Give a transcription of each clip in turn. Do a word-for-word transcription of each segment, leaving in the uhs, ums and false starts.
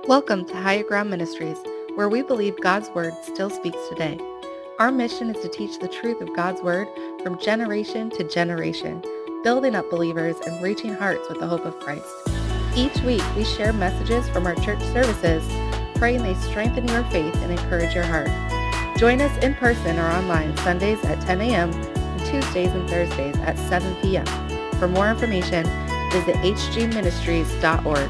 Welcome to Higher Ground Ministries, where we believe God's Word still speaks today. Our mission is to teach the truth of God's Word from generation to generation, building up believers and reaching hearts with the hope of Christ. Each week, we share messages from our church services, praying they strengthen your faith and encourage your heart. Join us in person or online Sundays at ten a.m. and Tuesdays and Thursdays at seven p.m. For more information, visit h g ministries dot org.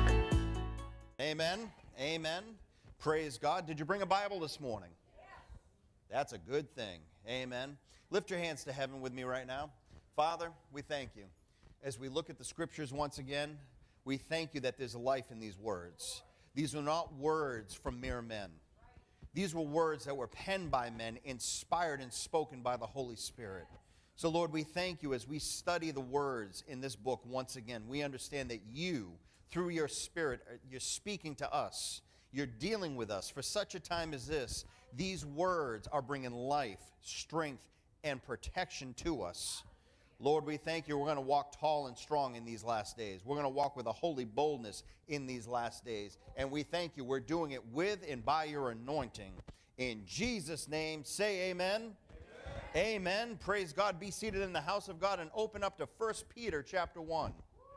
Amen. Amen. Praise God. Did you bring a Bible this morning? That's a good thing. Amen. Lift your hands to heaven with me right now. Father, we thank you. As we look at the scriptures once again, we thank you that there's life in these words. These are not words from mere men. These were words that were penned by men, inspired and spoken by the Holy Spirit. So, Lord, we thank you as we study the words in this book once again. We understand that you, through your Spirit, you're speaking to us. You're dealing with us. For such a time as this, these words are bringing life, strength, and protection to us. Lord, we thank you. We're going to walk tall and strong in these last days. We're going to walk with a holy boldness in these last days. And we thank you. We're doing it with and by your anointing. In Jesus' name, say amen. Amen. Amen. Praise God. Be seated in the house of God and open up to First Peter chapter one.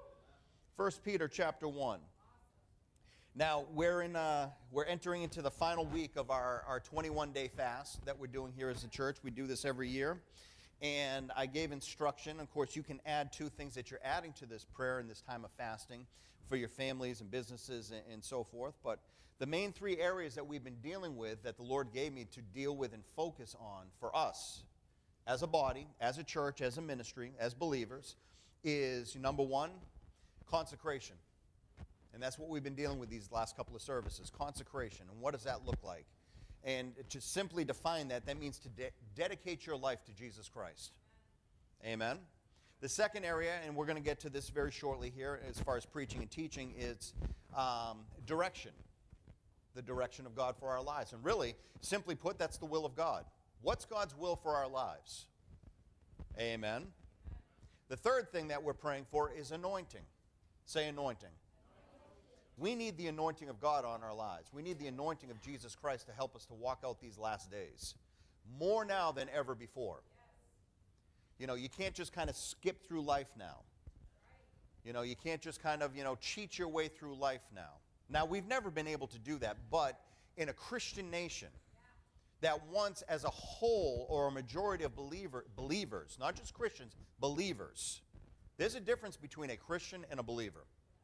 First Peter chapter one. Now, we're, in, uh, we're entering into the final week of our, our twenty-one day fast that we're doing here as a church. We do this every year. And I gave instruction. Of course, you can add two things that you're adding to this prayer in this time of fasting for your families and businesses and, and so forth. But the main three areas that we've been dealing with that the Lord gave me to deal with and focus on for us as a body, as a church, as a ministry, as believers, is number one, consecration. And that's what we've been dealing with these last couple of services, consecration. And what does that look like? And to simply define that, that means to de- dedicate your life to Jesus Christ. Amen. The second area, and we're going to get to this very shortly here as far as preaching and teaching, is um, direction. The direction of God for our lives. And really, simply put, that's the will of God. What's God's will for our lives? Amen. The third thing that we're praying for is anointing. Say anointing. We need the anointing of God on our lives. We need the anointing of Jesus Christ to help us to walk out these last days. More now than ever before. You know, you can't just kind of skip through life now. You know, you can't just kind of, you know, cheat your way through life now. Now, we've never been able to do that, but in a Christian nation that once as a whole or a majority of believer, believers, not just Christians, believers, there's a difference between a Christian and a believer.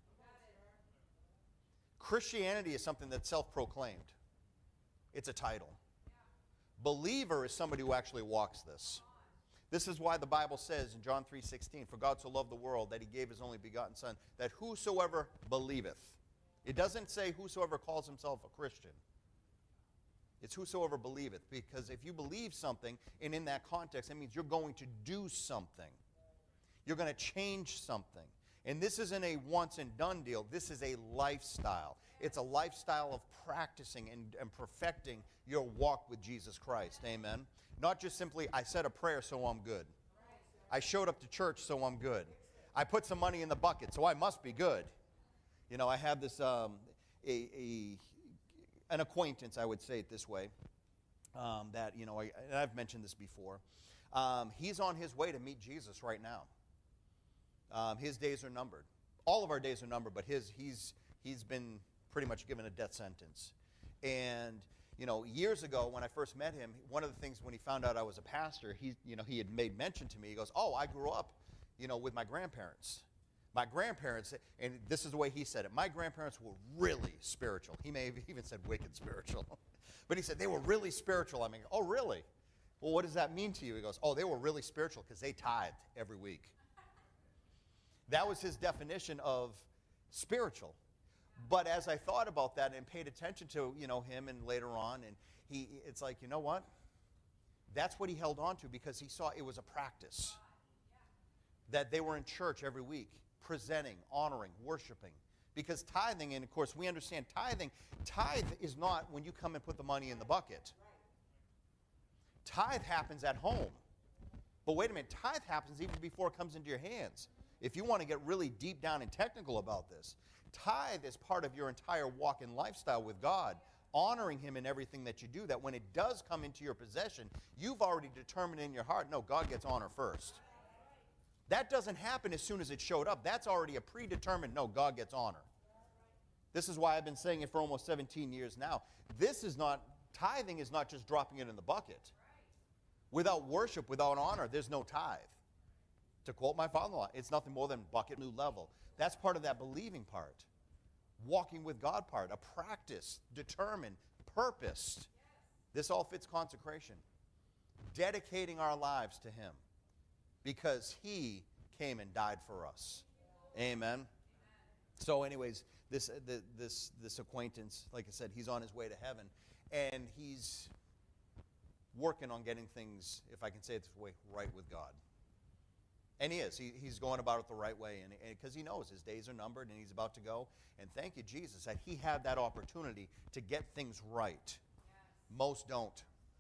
Christianity is something that's self-proclaimed. It's a title. Believer is somebody who actually walks this. This is why the Bible says in John three sixteen, for God so loved the world that he gave his only begotten Son, that whosoever believeth. It doesn't say whosoever calls himself a Christian. It's whosoever believeth, because if you believe something, and in that context, that means you're going to do something. You're going to change something. And this isn't a once and done deal. This is a lifestyle. It's a lifestyle of practicing and, and perfecting your walk with Jesus Christ. Amen. Not just simply, I said a prayer, so I'm good. I showed up to church, so I'm good. I put some money in the bucket, so I must be good. You know, I have this, um, a, a, an acquaintance, I would say it this way, um, that, you know, I, and I've mentioned this before. Um, he's on his way to meet Jesus right now. Um, his days are numbered. All of our days are numbered, but his he's he's been pretty much given a death sentence. And you know, years ago when I first met him, one of the things when he found out I was a pastor, he you know he had made mention to me. He goes, "Oh, I grew up, you know, with my grandparents. My grandparents," and this is the way he said it. My grandparents were really spiritual. He may have even said wicked spiritual, but he said they were really spiritual. I mean, oh, really? Well, what does that mean to you? He goes, "Oh, they were really spiritual because they tithed every week." That was his definition of spiritual. But as I thought about that and paid attention to, you know, him and later on, and he, it's like, you know what? That's what he held on to because he saw it was a practice. That they were in church every week, presenting, honoring, worshiping. Because tithing, and of course we understand tithing, tithe is not when you come and put the money in the bucket. Tithe happens at home. But wait a minute, tithe happens even before it comes into your hands. If you want to get really deep down and technical about this, tithe is part of your entire walk and lifestyle with God, honoring Him in everything that you do, that when it does come into your possession, you've already determined in your heart, no, God gets honor first. That doesn't happen as soon as it showed up. That's already a predetermined, no, God gets honor. This is why I've been saying it for almost seventeen years now. This is not, tithing is not just dropping it in the bucket. Without worship, without honor, there's no tithe. To quote my father-in-law, it's nothing more than bucket new level. That's part of that believing part. Walking with God part, a practice, determined, purposed. This all fits consecration. Dedicating our lives to Him because He came and died for us. Amen. So anyways, this, the, this, this acquaintance, like I said, he's on his way to heaven, and he's working on getting things, if I can say it this way, right with God. And he is. He, he's going about it the right way, and because he knows his days are numbered and he's about to go. And thank you, Jesus, that he had that opportunity to get things right. Yes. Most don't.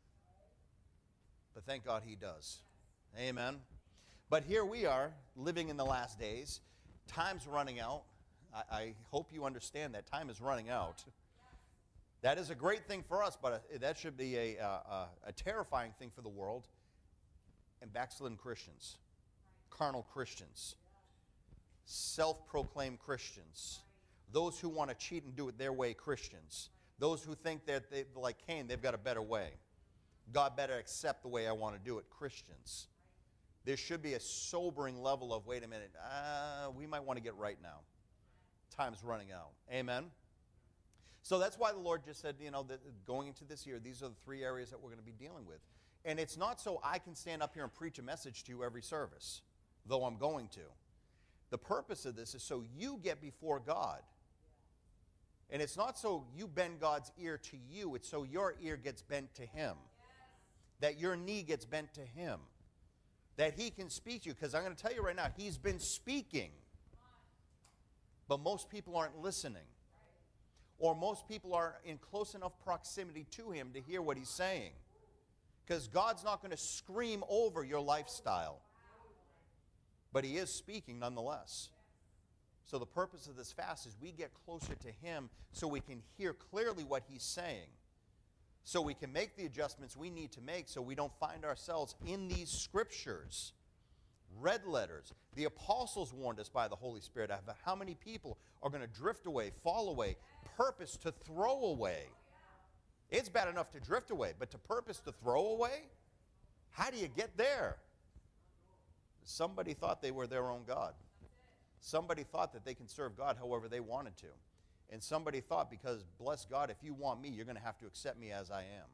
But thank God he does. Amen. But here we are, living in the last days. Time's running out. I, I hope you understand that time is running out. That is a great thing for us, but a, that should be a, a, a terrifying thing for the world and backslidden Christians. Carnal Christians, self-proclaimed Christians, those who want to cheat and do it their way Christians, those who think that, they, like Cain, they've got a better way. God better accept the way I want to do it, Christians. There should be a sobering level of, wait a minute, uh, we might want to get right now. Time's running out. Amen? So that's why the Lord just said, you know, that going into this year, these are the three areas that we're going to be dealing with. And it's not so I can stand up here and preach a message to you every service, though I'm going to. The purpose of this is so you get before God. And it's not so you bend God's ear to you, it's so your ear gets bent to Him. That your knee gets bent to Him. That He can speak to you. Because I'm going to tell you right now, He's been speaking. But most people aren't listening. Or most people are in close enough proximity to Him to hear what He's saying. Because God's not going to scream over your lifestyle. But He is speaking nonetheless. So the purpose of this fast is we get closer to Him so we can hear clearly what He's saying. So we can make the adjustments we need to make so we don't find ourselves in these scriptures. Red letters. The apostles warned us by the Holy Spirit about how many people are going to drift away, fall away, purpose to throw away. It's bad enough to drift away, but to purpose to throw away? How do you get there? Somebody thought they were their own God. Somebody thought that they can serve God however they wanted to. And somebody thought, because, bless God, if you want me, you're going to have to accept me as I am.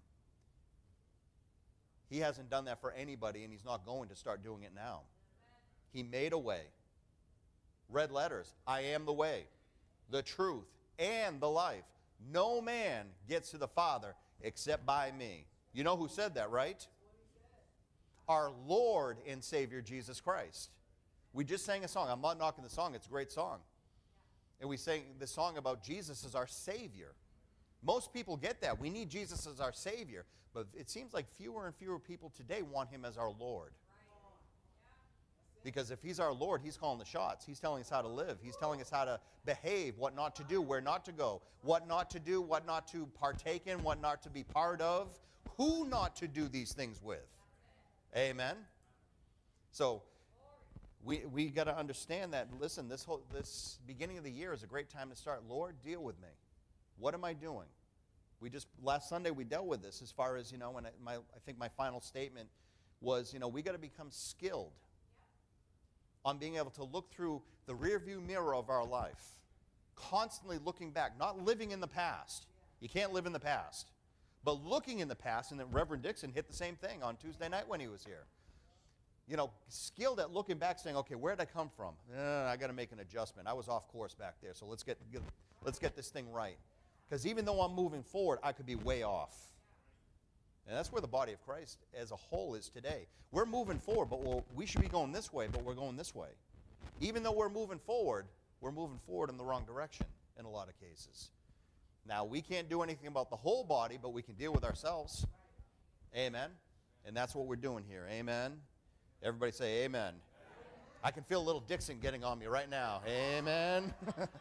He hasn't done that for anybody, and He's not going to start doing it now. He made a way. Red letters, I am the way, the truth, and the life. No man gets to the Father except by me. You know who said that, right? Our Lord and Savior, Jesus Christ. We just sang a song. I'm not knocking the song. It's a great song. And we sang the song about Jesus as our Savior. Most people get that. We need Jesus as our Savior. But it seems like fewer and fewer people today want Him as our Lord. Because if He's our Lord, He's calling the shots. He's telling us how to live. He's telling us how to behave, what not to do, where not to go, what not to do, what not to partake in, what not to be part of, who not to do these things with. Amen? So we we got to understand that, listen, this whole this beginning of the year is a great time to start. Lord, deal with me. What am I doing? We just, last Sunday we dealt with this as far as, you know, and I, my, I think my final statement was, you know, we got to become skilled on being able to look through the rearview mirror of our life, constantly looking back, not living in the past. You can't live in the past. But looking in the past, and then Reverend Dixon hit the same thing on Tuesday night when he was here. You know, skilled at looking back, saying, okay, where did I come from? Uh, I got to make an adjustment. I was off course back there, so let's get, get, let's get this thing right. Because even though I'm moving forward, I could be way off. And that's where the body of Christ as a whole is today. We're moving forward, but we'll, we should be going this way, but we're going this way. Even though we're moving forward, we're moving forward in the wrong direction in a lot of cases. Now, we can't do anything about the whole body, but we can deal with ourselves. Amen? And that's what we're doing here. Amen? Everybody say amen. I can feel little Dixon getting on me right now. Amen.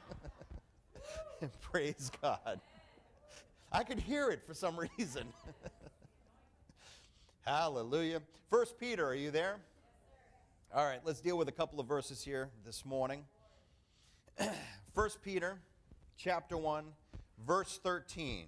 Praise God. I could hear it for some reason. Hallelujah. First Peter, are you there? All right, let's deal with a couple of verses here this morning. First Peter, chapter one, verse thirteen.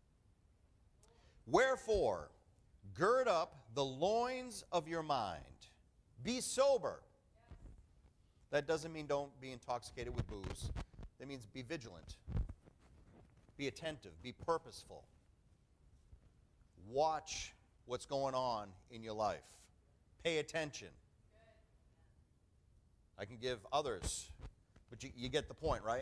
Wherefore, gird up the loins of your mind. Be sober. That doesn't mean don't be intoxicated with booze. That means be vigilant. Be attentive. Be purposeful. Watch what's going on in your life. Pay attention. I can give others, but you, you get the point, right?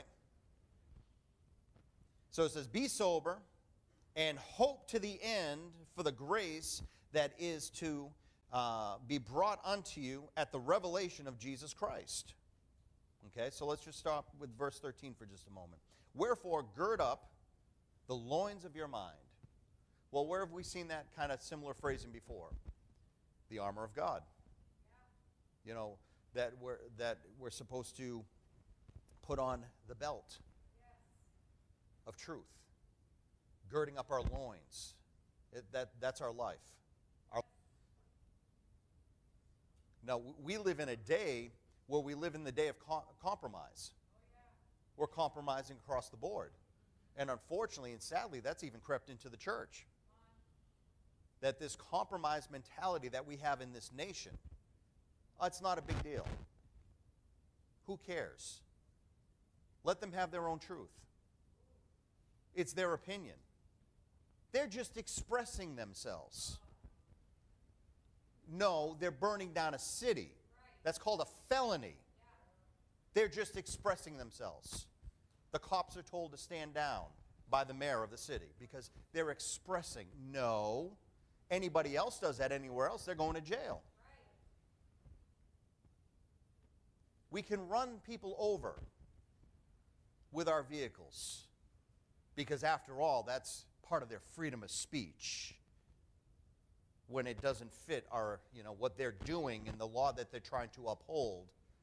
So it says, be sober and hope to the end for the grace that is to uh, be brought unto you at the revelation of Jesus Christ. Okay, so let's just stop with verse thirteen for just a moment. Wherefore, gird up the loins of your mind. Well, where have we seen that kind of similar phrasing before? The armor of God. You know, that we're, that we're supposed to put on the belt of truth, girding up our loins. It, that, that's our life. Our... Now, we live in a day where we live in the day of com- compromise. We're compromising across the board. And unfortunately and sadly, that's even crept into the church. That this compromise mentality that we have in this nation, oh, it's not a big deal. Who cares? Let them have their own truth. It's their opinion. They're just expressing themselves. No, they're burning down a city. That's called a felony. They're just expressing themselves. The cops are told to stand down by the mayor of the city because they're expressing. No, anybody else does that anywhere else, they're going to jail. We can run people over with our vehicles because, after all, that's part of their freedom of speech. When it doesn't fit our, you know, what they're doing and the law that they're trying to uphold,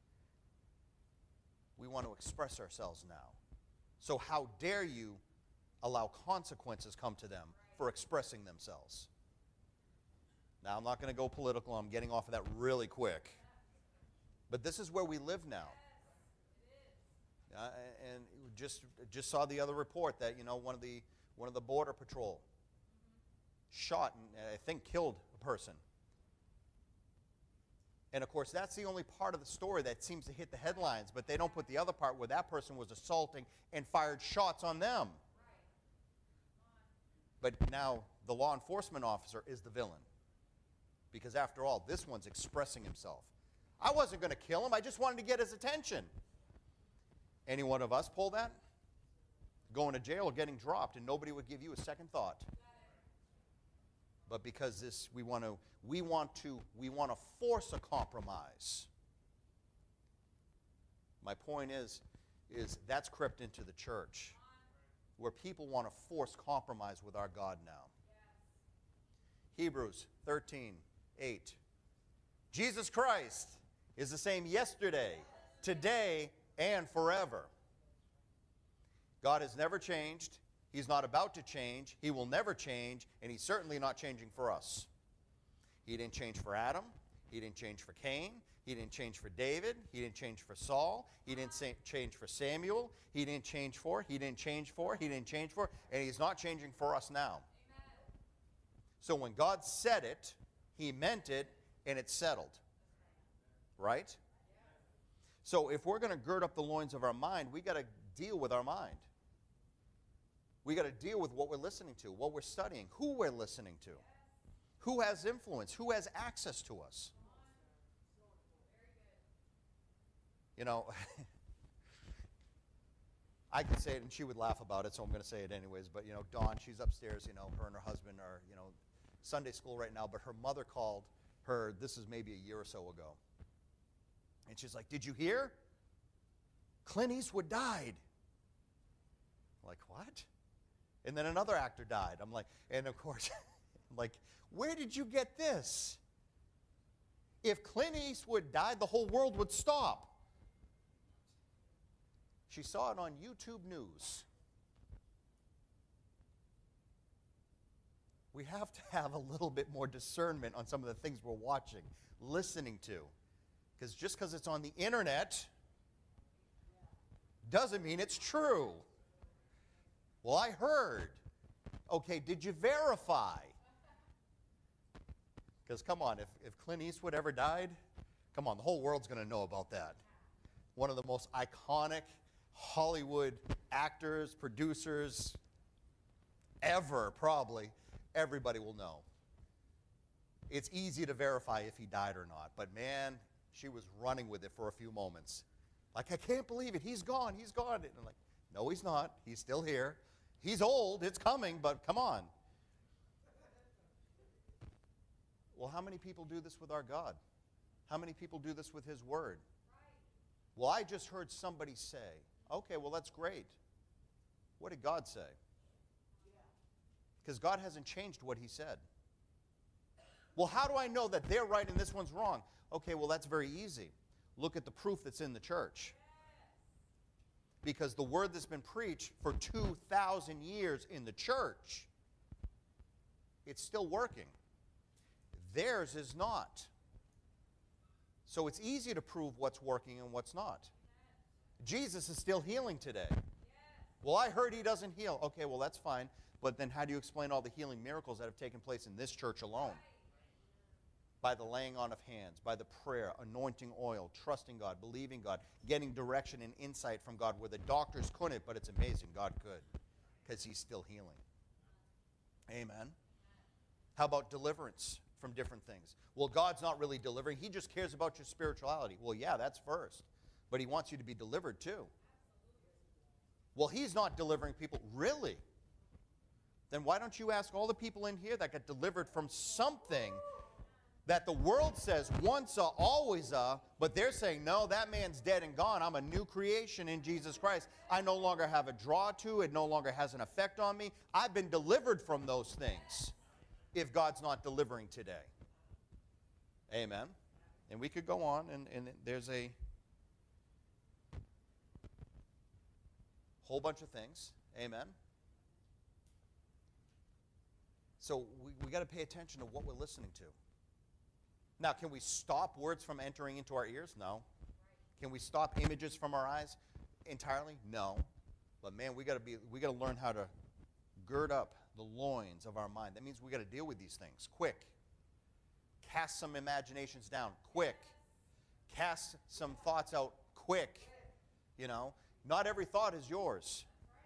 we want to express ourselves now. So how dare you allow consequences come to them for expressing themselves? Now, I'm not going to go political. I'm getting off of that really quick. But this is where we live now. Uh, and just just saw the other report that, you know, one of the one of the border patrol shot and I think killed a person. And of course, that's the only part of the story that seems to hit the headlines, but they don't put the other part where that person was assaulting and fired shots on them. But now the law enforcement officer is the villain. Because after all, this one's expressing himself. I wasn't going to kill him, I just wanted to get his attention. Any one of us pull that? Going to jail or getting dropped, and nobody would give you a second thought. But because this, we want to, we want to, we want to force a compromise. My point is, is that's crept into the church, where people want to force compromise with our God now. Hebrews thirteen eight. Jesus Christ is the same yesterday, today, and forever. God has never changed. He's not about to change. He will never change, and he's certainly not changing for us. He didn't change for Adam. He didn't change for Cain. He didn't change for David. He didn't change for Saul. He didn't change for Samuel. He didn't change for. He didn't change for. He didn't change for. And he's not changing for us now. Amen. So when God said it, he meant it, and it's settled. Right? So if we're going to gird up the loins of our mind, we got to deal with our mind. We got to deal with what we're listening to, what we're studying, who we're listening to, who has influence, who has access to us. You know, I could say it and she would laugh about it, so I'm going to say it anyways. But, you know, Dawn, she's upstairs, you know, her and her husband are, you know, Sunday school right now. But her mother called her, this is maybe a year or so ago. And she's like, did you hear? Clint Eastwood died. I'm like, what? And then another actor died. I'm like, and of course, I'm like, where did you get this? If Clint Eastwood died, the whole world would stop. She saw it on YouTube News. We have to have a little bit more discernment on some of the things we're watching, listening to. Because just because it's on the internet doesn't mean it's true. Well, I heard. Okay, did you verify? Because come on, if, if Clint Eastwood ever died, come on, the whole world's going to know about that. One of the most iconic Hollywood actors, producers ever, probably. Everybody will know. It's easy to verify if he died or not. But man, she was running with it for a few moments. Like, I can't believe it. He's gone. He's gone. And I'm like, no, he's not. He's still here. He's old. It's coming, but come on. Well, how many people do this with our God? How many people do this with His Word? Well, I just heard somebody say. Okay, well, that's great. What did God say? Because God hasn't changed what He said. Well, how do I know that they're right and this one's wrong? Okay, well, that's very easy. Look at the proof that's in the church. Because the word that's been preached for two thousand years in the church, it's still working. Theirs is not. So it's easy to prove what's working and what's not. Jesus is still healing today. Well, I heard He doesn't heal. Okay, well, that's fine. But then how do you explain all the healing miracles that have taken place in this church alone? By the laying on of hands, by the prayer, anointing oil, trusting God, believing God, getting direction and insight from God where the doctors couldn't, but it's amazing God could because He's still healing. Amen. How about deliverance from different things? Well, God's not really delivering. He just cares about your spirituality. Well, yeah, that's first. But He wants you to be delivered too. Well, He's not delivering people. Really? Then why don't you ask all the people in here that got delivered from something that the world says once a, always a, but they're saying, no, that man's dead and gone. I'm a new creation in Jesus Christ. I no longer have a draw to it. No longer has an effect on me. I've been delivered from those things if God's not delivering today. Amen. And we could go on, and, and there's a whole bunch of things. Amen. So we, we got to pay attention to what we're listening to. Now, can we stop words from entering into our ears? No. Can we stop images from our eyes entirely? No. But man, we got to be we got to learn how to gird up the loins of our mind. That means we got to deal with these things quick. Cast some imaginations down quick. Cast some thoughts out quick. You know, not every thought is yours.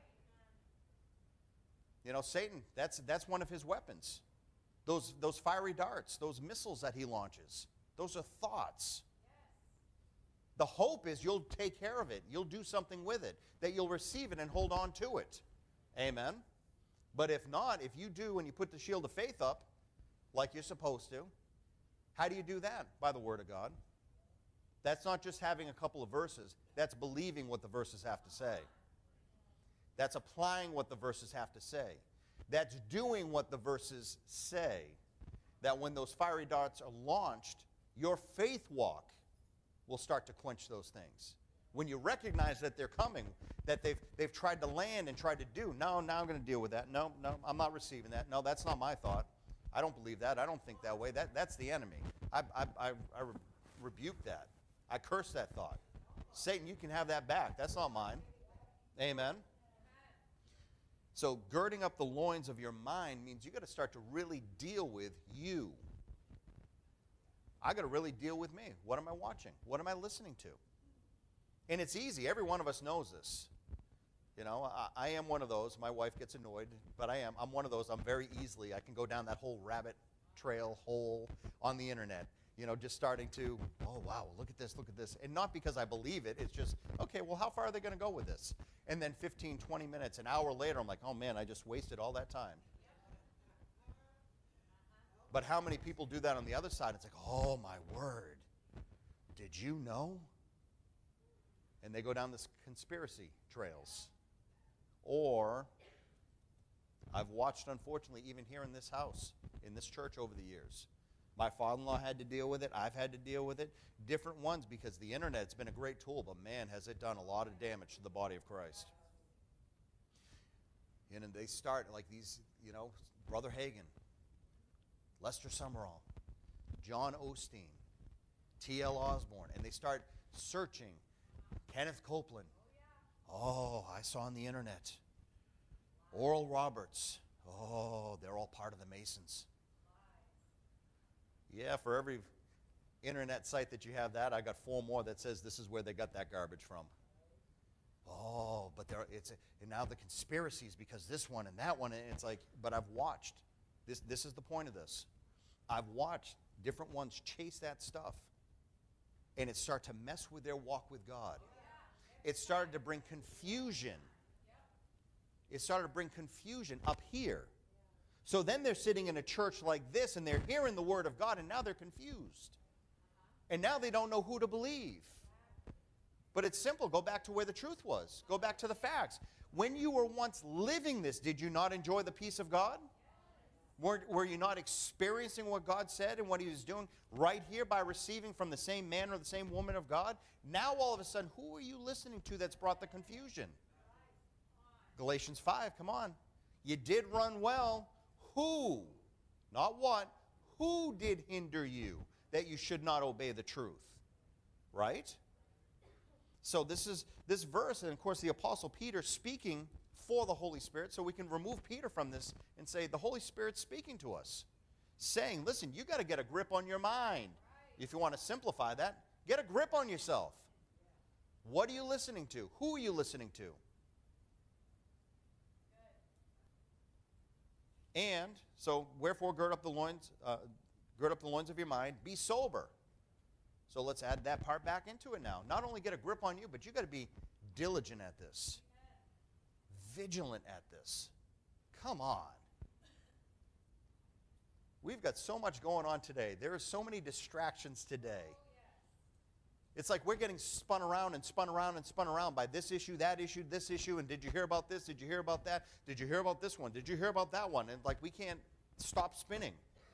You know, Satan, that's that's one of his weapons. Those, those fiery darts, those missiles that he launches, those are thoughts. The hope is you'll take care of it. You'll do something with it, that you'll receive it and hold on to it. Amen? But if not, if you do and you put the shield of faith up like you're supposed to, how do you do that? By the Word of God. That's not just having a couple of verses. That's believing what the verses have to say. That's applying what the verses have to say. That's doing what the verses say. That when those fiery darts are launched, your faith walk will start to quench those things. When you recognize that they're coming, that they've, they've tried to land and tried to do, no, now I'm going to deal with that. No, no, I'm not receiving that. No, that's not my thought. I don't believe that. I don't think that way. That, that's the enemy. I, I, I, I re- rebuke that. I curse that thought. Satan, you can have that back. That's not mine. Amen. So girding up the loins of your mind means you got to start to really deal with you. I got to really deal with me. What am I watching? What am I listening to? And it's easy. Every one of us knows this. You know, I, I am one of those. My wife gets annoyed, but I am. I'm one of those. I'm very easily, I can go down that whole rabbit trail hole on the internet. You know, just starting to, oh, wow, look at this, look at this. And not because I believe it. It's just, okay, well, how far are they going to go with this? And then fifteen, twenty minutes, an hour later, I'm like, oh, man, I just wasted all that time. But how many people do that on the other side? It's like, oh, my word. Did you know? And they go down this conspiracy trails. Or I've watched, unfortunately, even here in this house, in this church over the years, My father-in-law had to deal with it. I've had to deal with it. Different ones, because the internet's been a great tool, but man, has it done a lot of damage to the body of Christ. And then they start like these, you know, Brother Hagin, Lester Summerall, John Osteen, T L Osborne, and they start searching. Kenneth Copeland. Oh, I saw on the internet. Oral Roberts. Oh, they're all part of the Masons. Yeah, for every internet site that you have that, I got four more that says this is where they got that garbage from. Oh, but there it's a, and now the conspiracies because this one and that one, and it's like, but I've watched. This this is the point of this. I've watched different ones chase that stuff, and it started to mess with their walk with God. It started to bring confusion. It started to bring confusion up here. So then they're sitting in a church like this, and they're hearing the Word of God, and now they're confused. And now they don't know who to believe. But it's simple. Go back to where the truth was. Go back to the facts. When you were once living this, did you not enjoy the peace of God? Were, were you not experiencing what God said and what He was doing right here by receiving from the same man or the same woman of God? Now all of a sudden, who are you listening to that's brought the confusion? Galatians five, come on. You did run well. Who, not what, who did hinder you that you should not obey the truth? Right? So this is this verse, and of course the Apostle Peter speaking for the Holy Spirit, so we can remove Peter from this and say the Holy Spirit's speaking to us, saying, listen, you got to get a grip on your mind. If you want to simplify that, get a grip on yourself. What are you listening to? Who are you listening to? And so, wherefore, gird up the loins, uh, gird up the loins of your mind. Be sober. So let's add that part back into it now. Not only get a grip on you, but you got to be diligent at this, vigilant at this. Come on. We've got so much going on today. There are so many distractions today. It's like we're getting spun around and spun around and spun around by this issue, that issue, this issue, and did you hear about this? Did you hear about that? Did you hear about this one? Did you hear about that one? And like we can't stop spinning.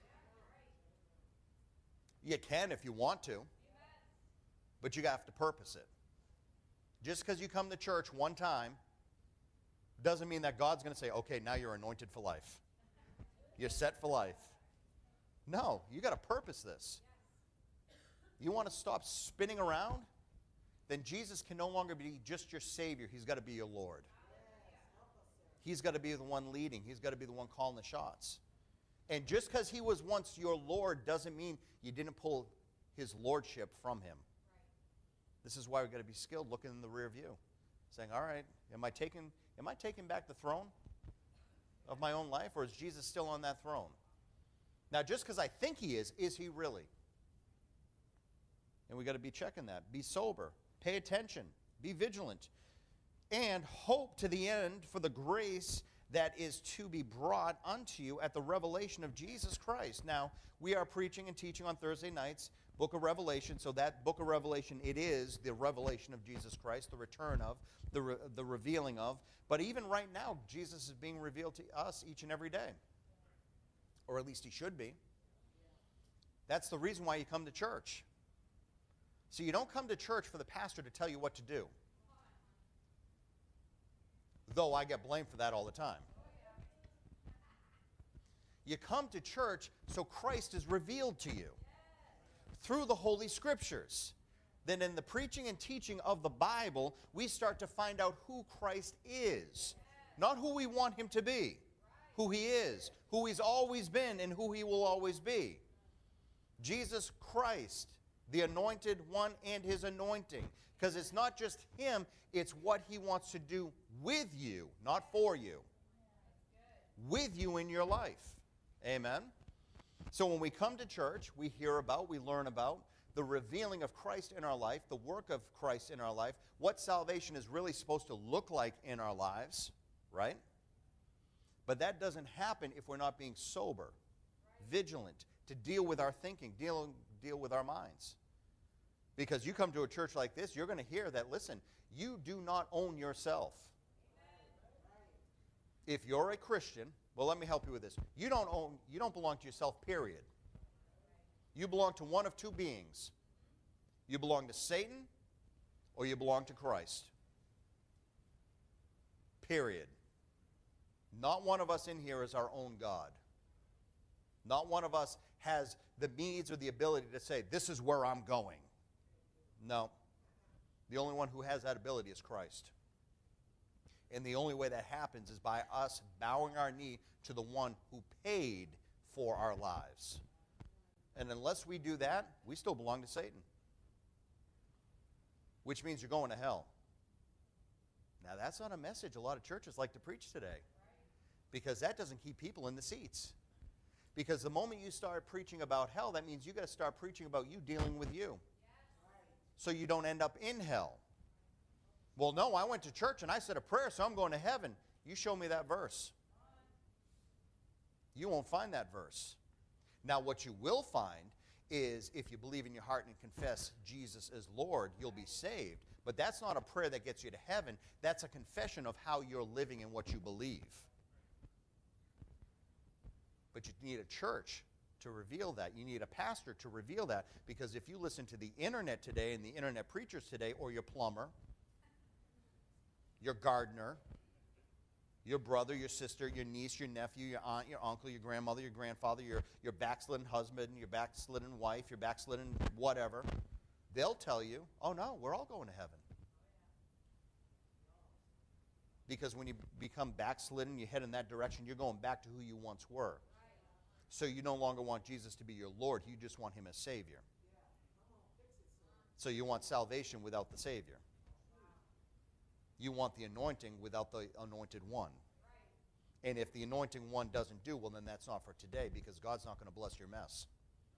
You can if you want to, but you have to purpose it. Just because you come to church one time doesn't mean that God's going to say, okay, now you're anointed for life. You're set for life. No, you got to purpose this. You want to stop spinning around? Then Jesus can no longer be just your Savior. He's got to be your Lord. He's got to be the one leading. He's got to be the one calling the shots. And just because He was once your Lord doesn't mean you didn't pull His Lordship from Him. This is why we've got to be skilled looking in the rear view. Saying, all right, am I taking, am I taking back the throne of my own life? Or is Jesus still on that throne? Now, just because I think He is, is He really? And we got to be checking that. Be sober. Pay attention. Be vigilant. And hope to the end for the grace that is to be brought unto you at the revelation of Jesus Christ. Now, we are preaching and teaching on Thursday nights, book of Revelation. So that book of Revelation, it is the revelation of Jesus Christ, the return of, the, re the revealing of. But even right now, Jesus is being revealed to us each and every day. Or at least He should be. That's the reason why you come to church. So you don't come to church for the pastor to tell you what to do. Though I get blamed for that all the time. You come to church so Christ is revealed to you through the Holy Scriptures. Then in the preaching and teaching of the Bible, we start to find out who Christ is. Not who we want Him to be. Who He is. Who He's always been and who He will always be. Jesus Christ, the anointed one, and His anointing. Because it's not just Him, it's what He wants to do with you, not for you. With you in your life. Amen? So when we come to church, we hear about, we learn about the revealing of Christ in our life, the work of Christ in our life, what salvation is really supposed to look like in our lives, right? But that doesn't happen if we're not being sober, vigilant, to deal with our thinking, deal, deal with our minds. Because you come to a church like this, you're going to hear that, listen, you do not own yourself. If you're a Christian, well, let me help you with this. You don't own, you don't belong to yourself, period. You belong to one of two beings. You belong to Satan or you belong to Christ. Period. Not one of us in here is our own God. Not one of us has the means or the ability to say, this is where I'm going. No. The only one who has that ability is Christ. And the only way that happens is by us bowing our knee to the one who paid for our lives. And unless we do that, we still belong to Satan. Which means you're going to hell. Now, that's not a message a lot of churches like to preach today. Because that doesn't keep people in the seats. Because the moment you start preaching about hell, that means you've got to start preaching about you dealing with you. So you don't end up in hell. Well, no, I went to church and I said a prayer, so I'm going to heaven. You show me that verse. You won't find that verse. Now, what you will find is if you believe in your heart and confess Jesus as Lord, you'll be saved. But that's not a prayer that gets you to heaven. That's a confession of how you're living and what you believe. But you need a church to reveal that. You need a pastor to reveal that. Because if you listen to the internet today and the internet preachers today, or your plumber, your gardener, your brother, your sister, your niece, your nephew, your aunt, your uncle, your grandmother, your grandfather, your, your backslidden husband, your backslidden wife, your backslidden whatever, they'll tell you, oh no, we're all going to heaven. Because when you become backslidden, you head in that direction, you're going back to who you once were. So you no longer want Jesus to be your Lord, you just want him as Savior. So you want salvation without the Savior. You want the anointing without the anointed one. And if the anointing one doesn't do, well, then that's not for today, because God's not going to bless your mess.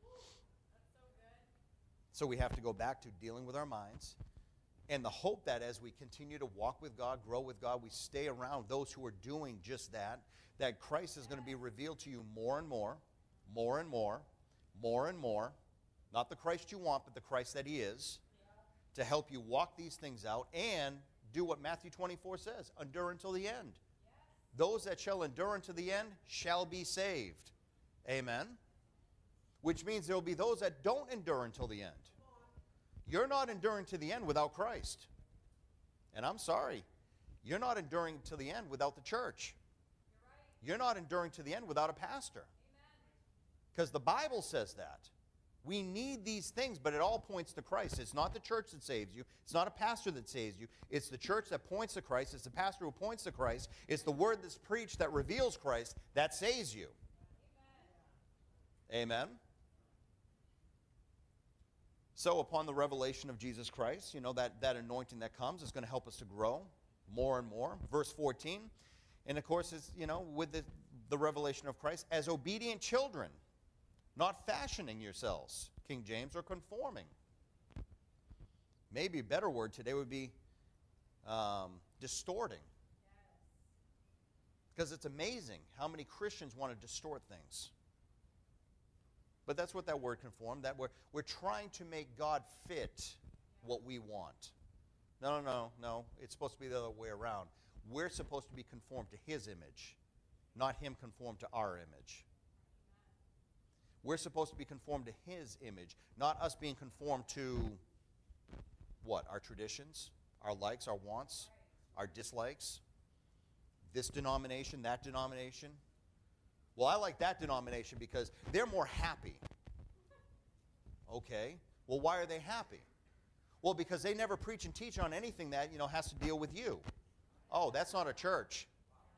So we have to go back to dealing with our minds, and the hope that as we continue to walk with God, grow with God, we stay around those who are doing just that, that Christ is going to be revealed to you more and more, more and more, more and more. Not the Christ you want, but the Christ that he is, to help you walk these things out and do what Matthew twenty-four says, endure until the end. Those that shall endure unto the end shall be saved. Amen? Which means there will be those that don't endure until the end. You're not enduring to the end without Christ. And I'm sorry, you're not enduring to the end without the church. You're not enduring to the end without a pastor. Because the Bible says that. We need these things, but it all points to Christ. It's not the church that saves you. It's not a pastor that saves you. It's the church that points to Christ. It's the pastor who points to Christ. It's the word that's preached that reveals Christ that saves you. Amen. Amen. So upon the revelation of Jesus Christ, you know, that, that anointing that comes is going to help us to grow more and more. Verse fourteen, and of course, it's, you know, with the, the revelation of Christ, as obedient children, not fashioning yourselves, King James, or conforming. Maybe a better word today would be um, distorting. Because it's amazing how many Christians want to distort things. But that's what that word conform, that we're, we're trying to make God fit what we want. No, no, no, no. It's supposed to be the other way around. We're supposed to be conformed to his image, not him conformed to our image. We're supposed to be conformed to his image, not us being conformed to what? Our traditions, our likes, our wants, our dislikes. This denomination, that denomination. Well, I like that denomination because they're more happy. Okay. Well, why are they happy? Well, because they never preach and teach on anything that, you know, has to deal with you. Oh, that's not a church.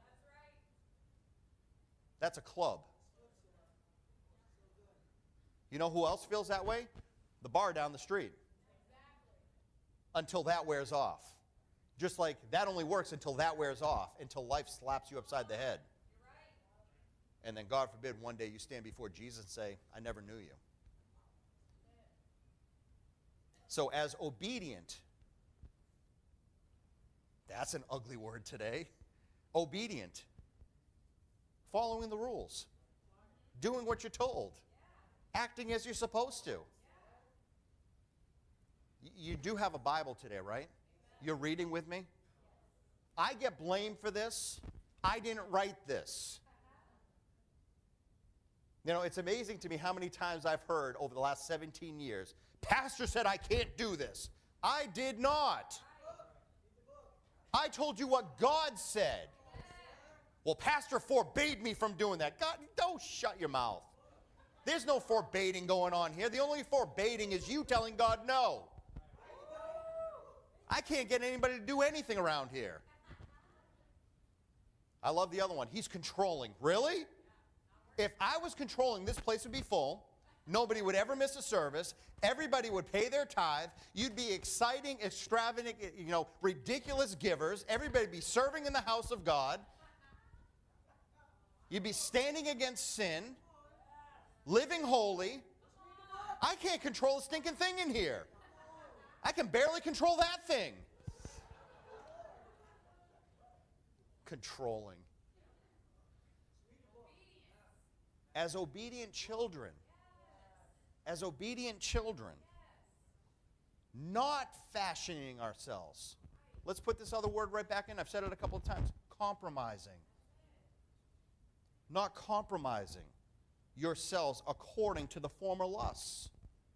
That's a club. You know who else feels that way? The bar down the street. Until that wears off. Just like that only works until that wears off, until life slaps you upside the head. And then, God forbid, one day you stand before Jesus and say, I never knew you. So as obedient, that's an ugly word today. Obedient. Following the rules. Doing what you're told. Acting as you're supposed to. You do have a Bible today, right? You're reading with me? I get blamed for this. I didn't write this. You know, it's amazing to me how many times I've heard over the last seventeen years, Pastor said I can't do this. I did not. I told you what God said. Well, Pastor forbade me from doing that. God, don't shut your mouth. There's no forbidding going on here. The only forbidding is you telling God no. I can't get anybody to do anything around here. I love the other one. He's controlling. Really? If I was controlling, this place would be full. Nobody would ever miss a service. Everybody would pay their tithe. You'd be exciting, extravagant, you know, ridiculous givers. Everybody would be serving in the house of God. You'd be standing against sin, living holy. I can't control a stinking thing in here. I can barely control that thing. Controlling. As obedient children, as obedient children, not fashioning ourselves. Let's put this other word right back in. I've said it a couple of times. Compromising. Not compromising yourselves according to the former lusts.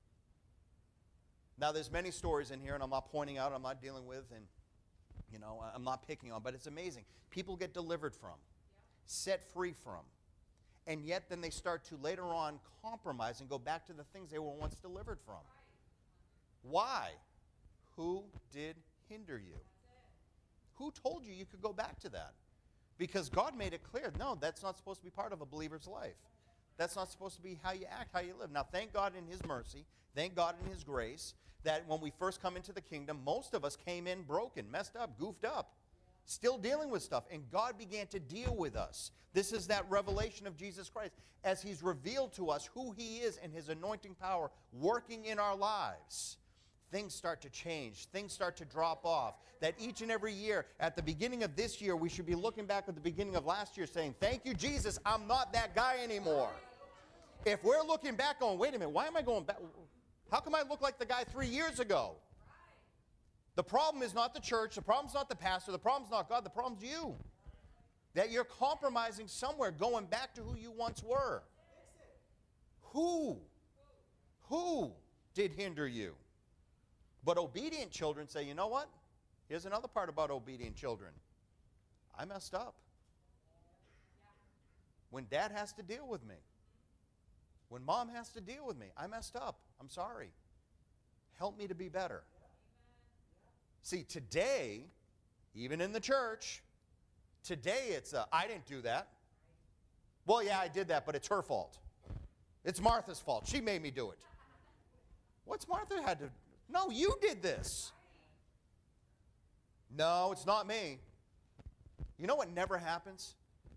Now, there's many stories in here, and I'm not pointing out, I'm not dealing with, and, you know, I'm not picking on, but it's amazing. People get delivered from, set free from, and yet then they start to later on compromise and go back to the things they were once delivered from. Why? Who did hinder you? Who told you you could go back to that? Because God made it clear, no, that's not supposed to be part of a believer's life. That's not supposed to be how you act, how you live. Now, thank God in His mercy, thank God in His grace, that when we first come into the kingdom, most of us came in broken, messed up, goofed up, still dealing with stuff, and God began to deal with us. This is that revelation of Jesus Christ, as He's revealed to us who He is and His anointing power working in our lives. Things start to change. Things start to drop off. That each and every year, at the beginning of this year, we should be looking back at the beginning of last year saying, thank you, Jesus, I'm not that guy anymore. If we're looking back going, wait a minute, why am I going back? How come I look like the guy three years ago? The problem is not the church. The problem's not the pastor. The problem's not God. The problem's you. That you're compromising somewhere, going back to who you once were. Who? Who did hinder you? But obedient children say, you know what? Here's another part about obedient children. I messed up. When dad has to deal with me, when mom has to deal with me, I messed up. I'm sorry. Help me to be better. See, today, even in the church, today it's a, I didn't do that. Well, yeah, I did that, but it's her fault. It's Martha's fault. She made me do it. What's Martha had to... No, you did this. No, it's not me. You know what never happens?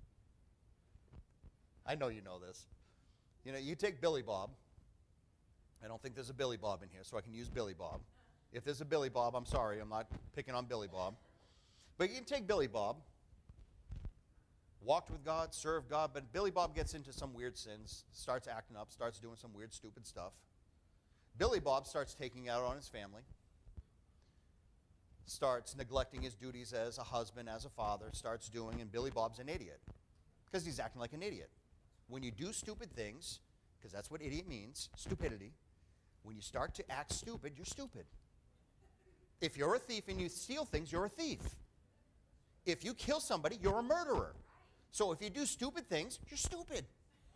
I know you know this. You know, you take Billy Bob. I don't think there's a Billy Bob in here, so I can use Billy Bob. If there's a Billy Bob, I'm sorry, I'm not picking on Billy Bob. But you can take Billy Bob, walked with God, served God, but Billy Bob gets into some weird sins, starts acting up, starts doing some weird, stupid stuff. Billy Bob starts taking out on his family, starts neglecting his duties as a husband, as a father, starts doing, and Billy Bob's an idiot because he's acting like an idiot. When you do stupid things, because that's what idiot means, stupidity, when you start to act stupid, you're stupid. If you're a thief and you steal things, you're a thief. If you kill somebody, you're a murderer. So if you do stupid things, you're stupid.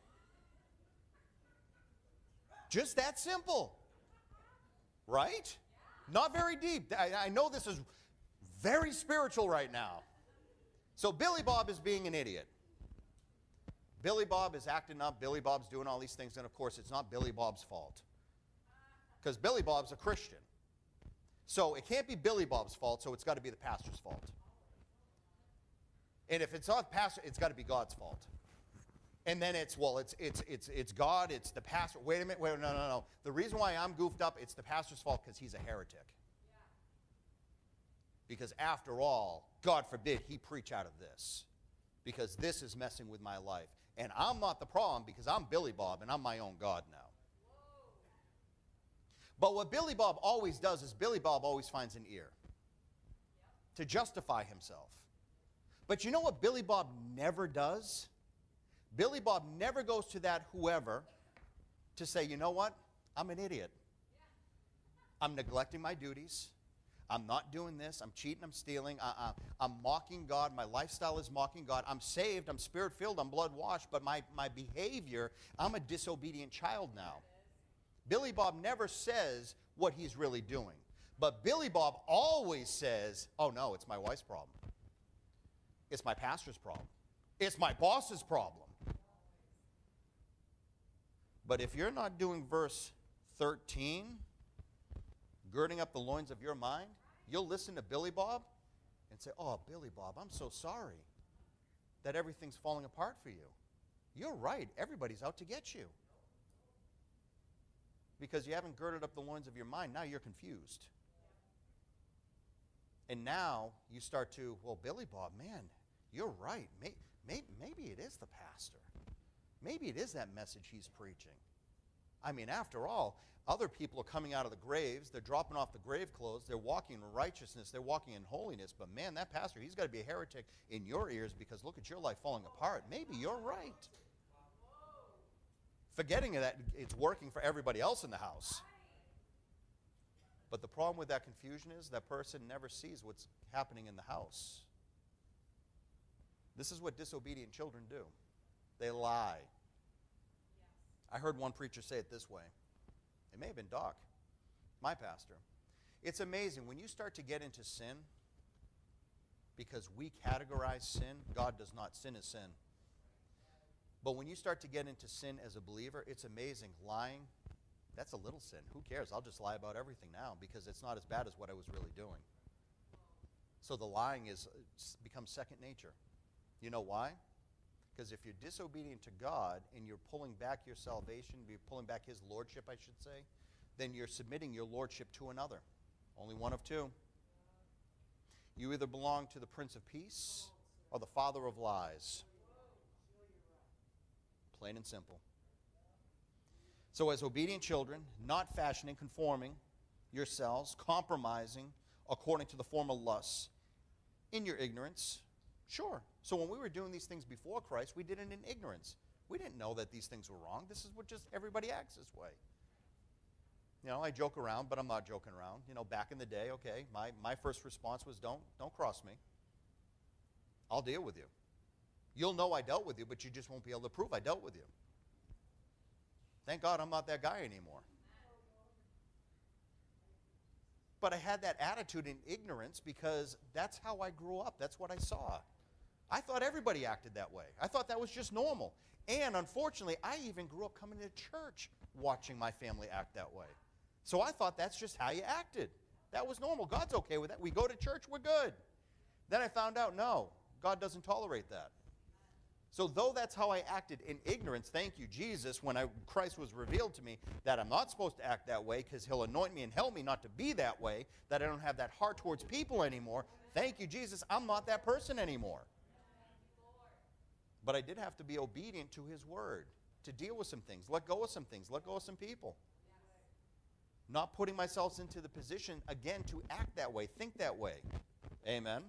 Just that simple. Right? Not very deep. I, I know this is very spiritual right now. So Billy Bob is being an idiot. Billy Bob is acting up. Billy Bob's doing all these things. And, of course, it's not Billy Bob's fault. Because Billy Bob's a Christian. So it can't be Billy Bob's fault, so it's got to be the pastor's fault. And if it's not the pastor, it's got to be God's fault. And then it's, well, it's, it's, it's, it's God, it's the pastor. Wait a minute, wait, no, no, no. The reason why I'm goofed up, it's the pastor's fault because he's a heretic. Yeah. Because after all, God forbid he preach out of this. Because this is messing with my life. And I'm not the problem because I'm Billy Bob and I'm my own God now. Whoa. But what Billy Bob always does is Billy Bob always finds an ear. Yep. To justify himself. But you know what Billy Bob never does? Billy Bob never goes to that whoever to say, you know what? I'm an idiot. I'm neglecting my duties. I'm not doing this. I'm cheating. I'm stealing. I, I, I'm mocking God. My lifestyle is mocking God. I'm saved. I'm spirit-filled. I'm blood-washed. But my, my behavior, I'm a disobedient child now. Billy Bob never says what he's really doing. But Billy Bob always says, oh, no, it's my wife's problem. It's my pastor's problem. It's my boss's problem. But if you're not doing verse thirteen, girding up the loins of your mind, you'll listen to Billy Bob and say, oh, Billy Bob, I'm so sorry that everything's falling apart for you. You're right. Everybody's out to get you. Because you haven't girded up the loins of your mind. Now you're confused. And now you start to, well, Billy Bob, man, you're right. Maybe, maybe, maybe it is the pastor. Maybe it is that message he's preaching. I mean, after all, other people are coming out of the graves. They're dropping off the grave clothes. They're walking in righteousness. They're walking in holiness. But man, that pastor, he's got to be a heretic in your ears because look at your life falling apart. Maybe you're right. Forgetting that it's working for everybody else in the house. But the problem with that confusion is that person never sees what's happening in the house. This is what disobedient children do. They lie. I heard one preacher say it this way. It may have been Doc, my pastor. It's amazing when you start to get into sin, because we categorize sin, God does not. Sin is sin. But when you start to get into sin as a believer, it's amazing. Lying, that's a little sin. Who cares? I'll just lie about everything now because it's not as bad as what I was really doing. So the lying is becomes second nature. You know why? Because if you're disobedient to God and you're pulling back your salvation, you're pulling back his lordship, I should say, then you're submitting your lordship to another. Only one of two. You either belong to the Prince of Peace or the father of lies. Plain and simple. So as obedient children, not fashioning, conforming yourselves, compromising according to the former lusts, in your ignorance, sure. So when we were doing these things before Christ, we did it in ignorance. We didn't know that these things were wrong. This is what just everybody acts this way. You know, I joke around, but I'm not joking around. You know, back in the day, okay, my, my first response was don't, don't cross me. I'll deal with you. You'll know I dealt with you, but you just won't be able to prove I dealt with you. Thank God I'm not that guy anymore. But I had that attitude in ignorance because that's how I grew up. That's what I saw. I thought everybody acted that way. I thought that was just normal. And unfortunately, I even grew up coming to church watching my family act that way. So I thought that's just how you acted. That was normal. God's okay with that. We go to church, we're good. Then I found out, no, God doesn't tolerate that. So though that's how I acted in ignorance, thank you, Jesus, when I, Christ was revealed to me that I'm not supposed to act that way because he'll anoint me and help me not to be that way, that I don't have that heart towards people anymore. Thank you, Jesus, I'm not that person anymore. But I did have to be obedient to his word, to deal with some things, let go of some things, let go of some people. Not putting myself into the position, again, to act that way, think that way. Amen.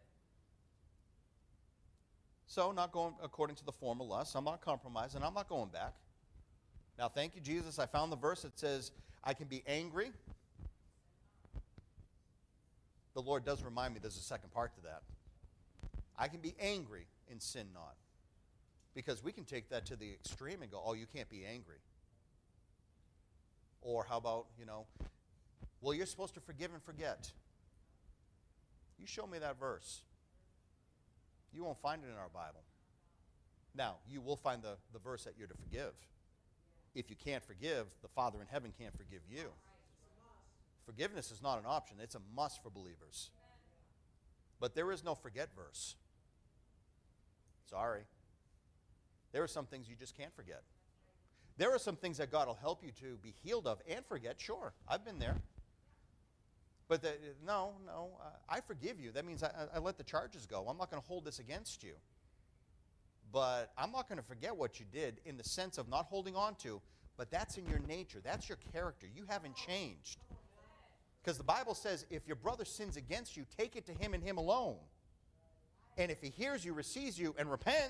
So not going according to the former lust. I'm not compromising. I'm not going back. Now, thank you, Jesus. I found the verse that says I can be angry. The Lord does remind me there's a second part to that. I can be angry and sin not. Because we can take that to the extreme and go, oh, you can't be angry. Or how about, you know, well, you're supposed to forgive and forget. You show me that verse. You won't find it in our Bible. Now, you will find the, the verse that you're to forgive. If you can't forgive, the Father in heaven can't forgive you. Forgiveness is not an option. It's a must for believers. But there is no forget verse. Sorry. There are some things you just can't forget. There are some things that God will help you to be healed of and forget. Sure, I've been there. But the, no, no, uh, I forgive you. That means I, I let the charges go. I'm not going to hold this against you. But I'm not going to forget what you did in the sense of not holding on to, but that's in your nature. That's your character. You haven't changed. Because the Bible says if your brother sins against you, take it to him and him alone. And if he hears you, receives you, and repents,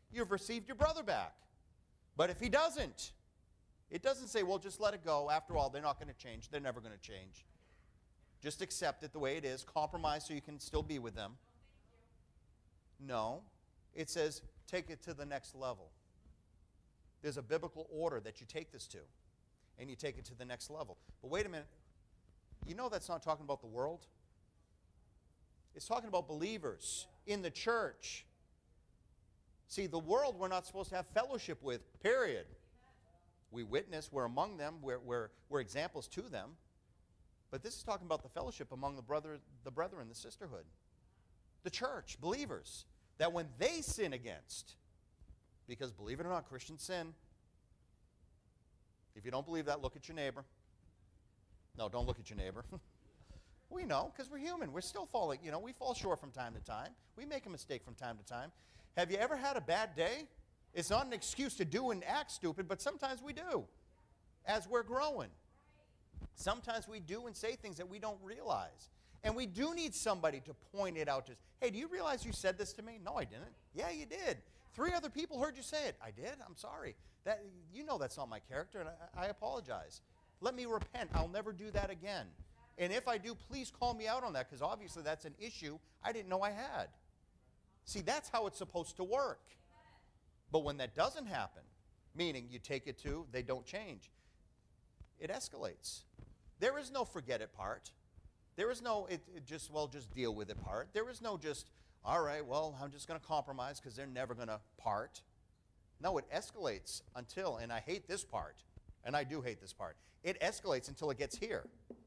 you've received your brother back. But if he doesn't, it doesn't say, well, just let it go. After all, they're not going to change. They're never going to change. Just accept it the way it is. Compromise so you can still be with them. No. It says, take it to the next level. There's a biblical order that you take this to, and you take it to the next level. But wait a minute. You know that's not talking about the world? It's talking about believers in the church. See, the world we're not supposed to have fellowship with, period. We witness, we're among them, we're, we're, we're examples to them. But this is talking about the fellowship among the brother, the brethren, the sisterhood. The church, believers, that when they sin against, because believe it or not, Christians sin. If you don't believe that, look at your neighbor. No, don't look at your neighbor. We know, because we're human. We're still falling. You know, we fall short from time to time. We make a mistake from time to time. Have you ever had a bad day? It's not an excuse to do and act stupid, but sometimes we do as we're growing. Sometimes we do and say things that we don't realize. And we do need somebody to point it out to us. Hey, do you realize you said this to me? No, I didn't. Yeah, you did. Three other people heard you say it. I did. I'm sorry. That, you know that's not my character, and I, I apologize. Let me repent. I'll never do that again. And if I do, please call me out on that, because obviously that's an issue I didn't know I had. See, that's how it's supposed to work. But when that doesn't happen, meaning you take it to, they don't change, it escalates. There is no forget it part. There is no, it, it just, well, just deal with it part. There is no just, all right, well, I'm just going to compromise because they're never going to part. No, it escalates until, and I hate this part, and I do hate this part, it escalates until it gets here.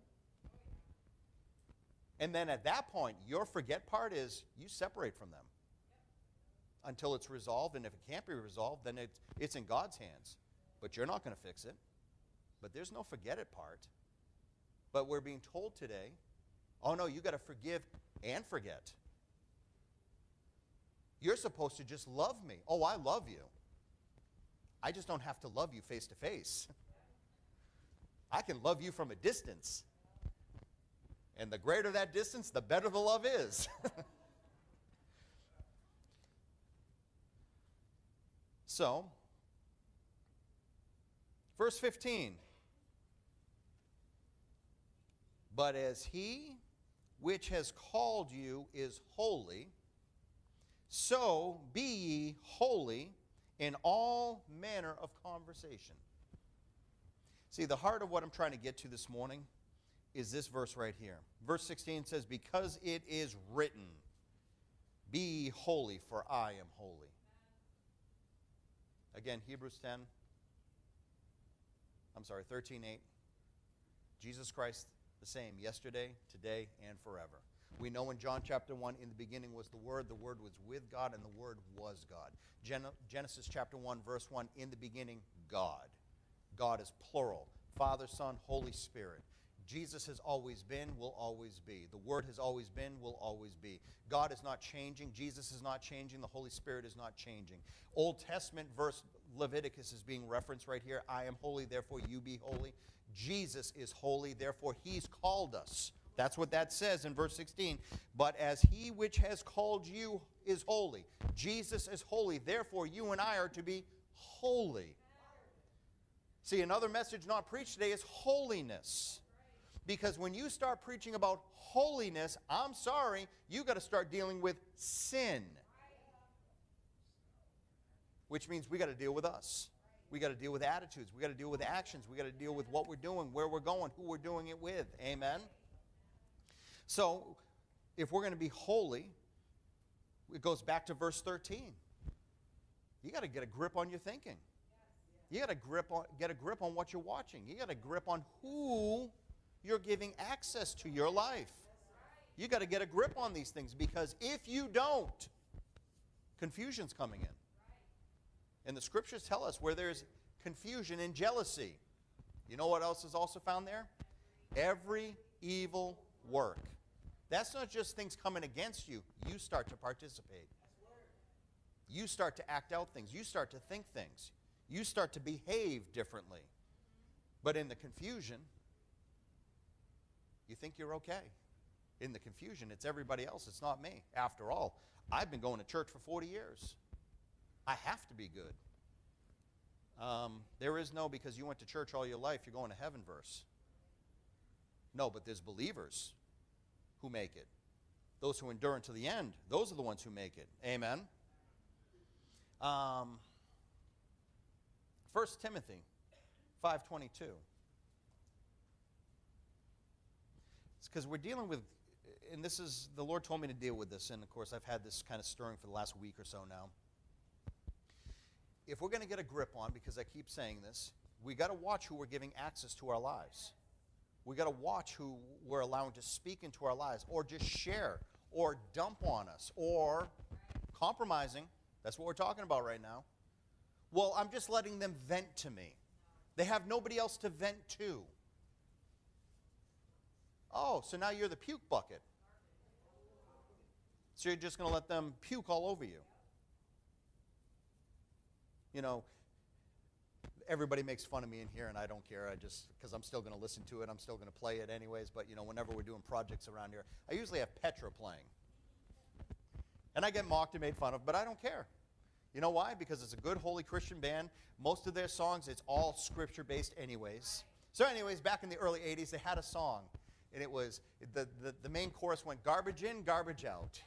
And then at that point, your forget part is you separate from them until it's resolved. And if it can't be resolved, then it's, it's in God's hands. But you're not going to fix it. But there's no forget it part. But we're being told today, oh no, you got to forgive and forget. You're supposed to just love me. Oh, I love you. I just don't have to love you face to face. I can love you from a distance. And the greater that distance, the better the love is. So, verse fifteen. But as he which has called you is holy, so be ye holy in all manner of conversation. See, the heart of what I'm trying to get to this morning is this verse right here. Verse sixteen says, because it is written, be ye holy, for I am holy. Again, Hebrews ten, I'm sorry, thirteen eight. Jesus Christ the same yesterday, today, and forever. We know in John chapter one, in the beginning was the Word, the Word was with God, and the Word was God. Gen- Genesis chapter one, verse one, in the beginning, God. God is plural. Father, Son, Holy Spirit. Jesus has always been, will always be. The Word has always been, will always be. God is not changing. Jesus is not changing. The Holy Spirit is not changing. Old Testament verse Leviticus is being referenced right here. I am holy, therefore you be holy. Jesus is holy, therefore he's called us. That's what that says in verse sixteen. But as he which has called you is holy. Jesus is holy, therefore you and I are to be holy. See, another message not preached today is holiness. Because when you start preaching about holiness, I'm sorry, you got to start dealing with sin. Which means we got to deal with us. We got to deal with attitudes. We got to deal with actions. We got to deal with what we're doing, where we're going, who we're doing it with. Amen? So, if we're going to be holy, it goes back to verse thirteen. You got to get a grip on your thinking. You got to grip on, get a grip on what you're watching. You got a grip on who you're giving access to your life. You got to get a grip on these things, because if you don't, confusion's coming in. And the scriptures tell us where there's confusion and jealousy. You know what else is also found there? Every evil work. That's not just things coming against you. You start to participate. You start to act out things. You start to think things. You start to behave differently. But in the confusion, you think you're okay. In the confusion, it's everybody else. It's not me. After all, I've been going to church for forty years. I have to be good. Um, there is no because you went to church all your life, you're going to heaven verse. No, but there's believers who make it. Those who endure until the end, those are the ones who make it. Amen. Um, First Timothy five twenty-two. It's because we're dealing with, and this is, the Lord told me to deal with this, and of course I've had this kind of stirring for the last week or so now. If we're going to get a grip on, because I keep saying this, we got to watch who we're giving access to our lives. We got to watch who we're allowing to speak into our lives, or just share, or dump on us, or compromising. That's what we're talking about right now. Well, I'm just letting them vent to me. They have nobody else to vent to. Oh, so now you're the puke bucket. So you're just going to let them puke all over you. You know, everybody makes fun of me in here, and I don't care. I just, because I'm still going to listen to it. I'm still going to play it anyways. But, you know, whenever we're doing projects around here, I usually have Petra playing. And I get mocked and made fun of, but I don't care. You know why? Because it's a good, holy Christian band. Most of their songs, it's all scripture-based anyways. So anyways, back in the early eighties, they had a song. And it was, the, the, the main chorus went, garbage in, garbage out.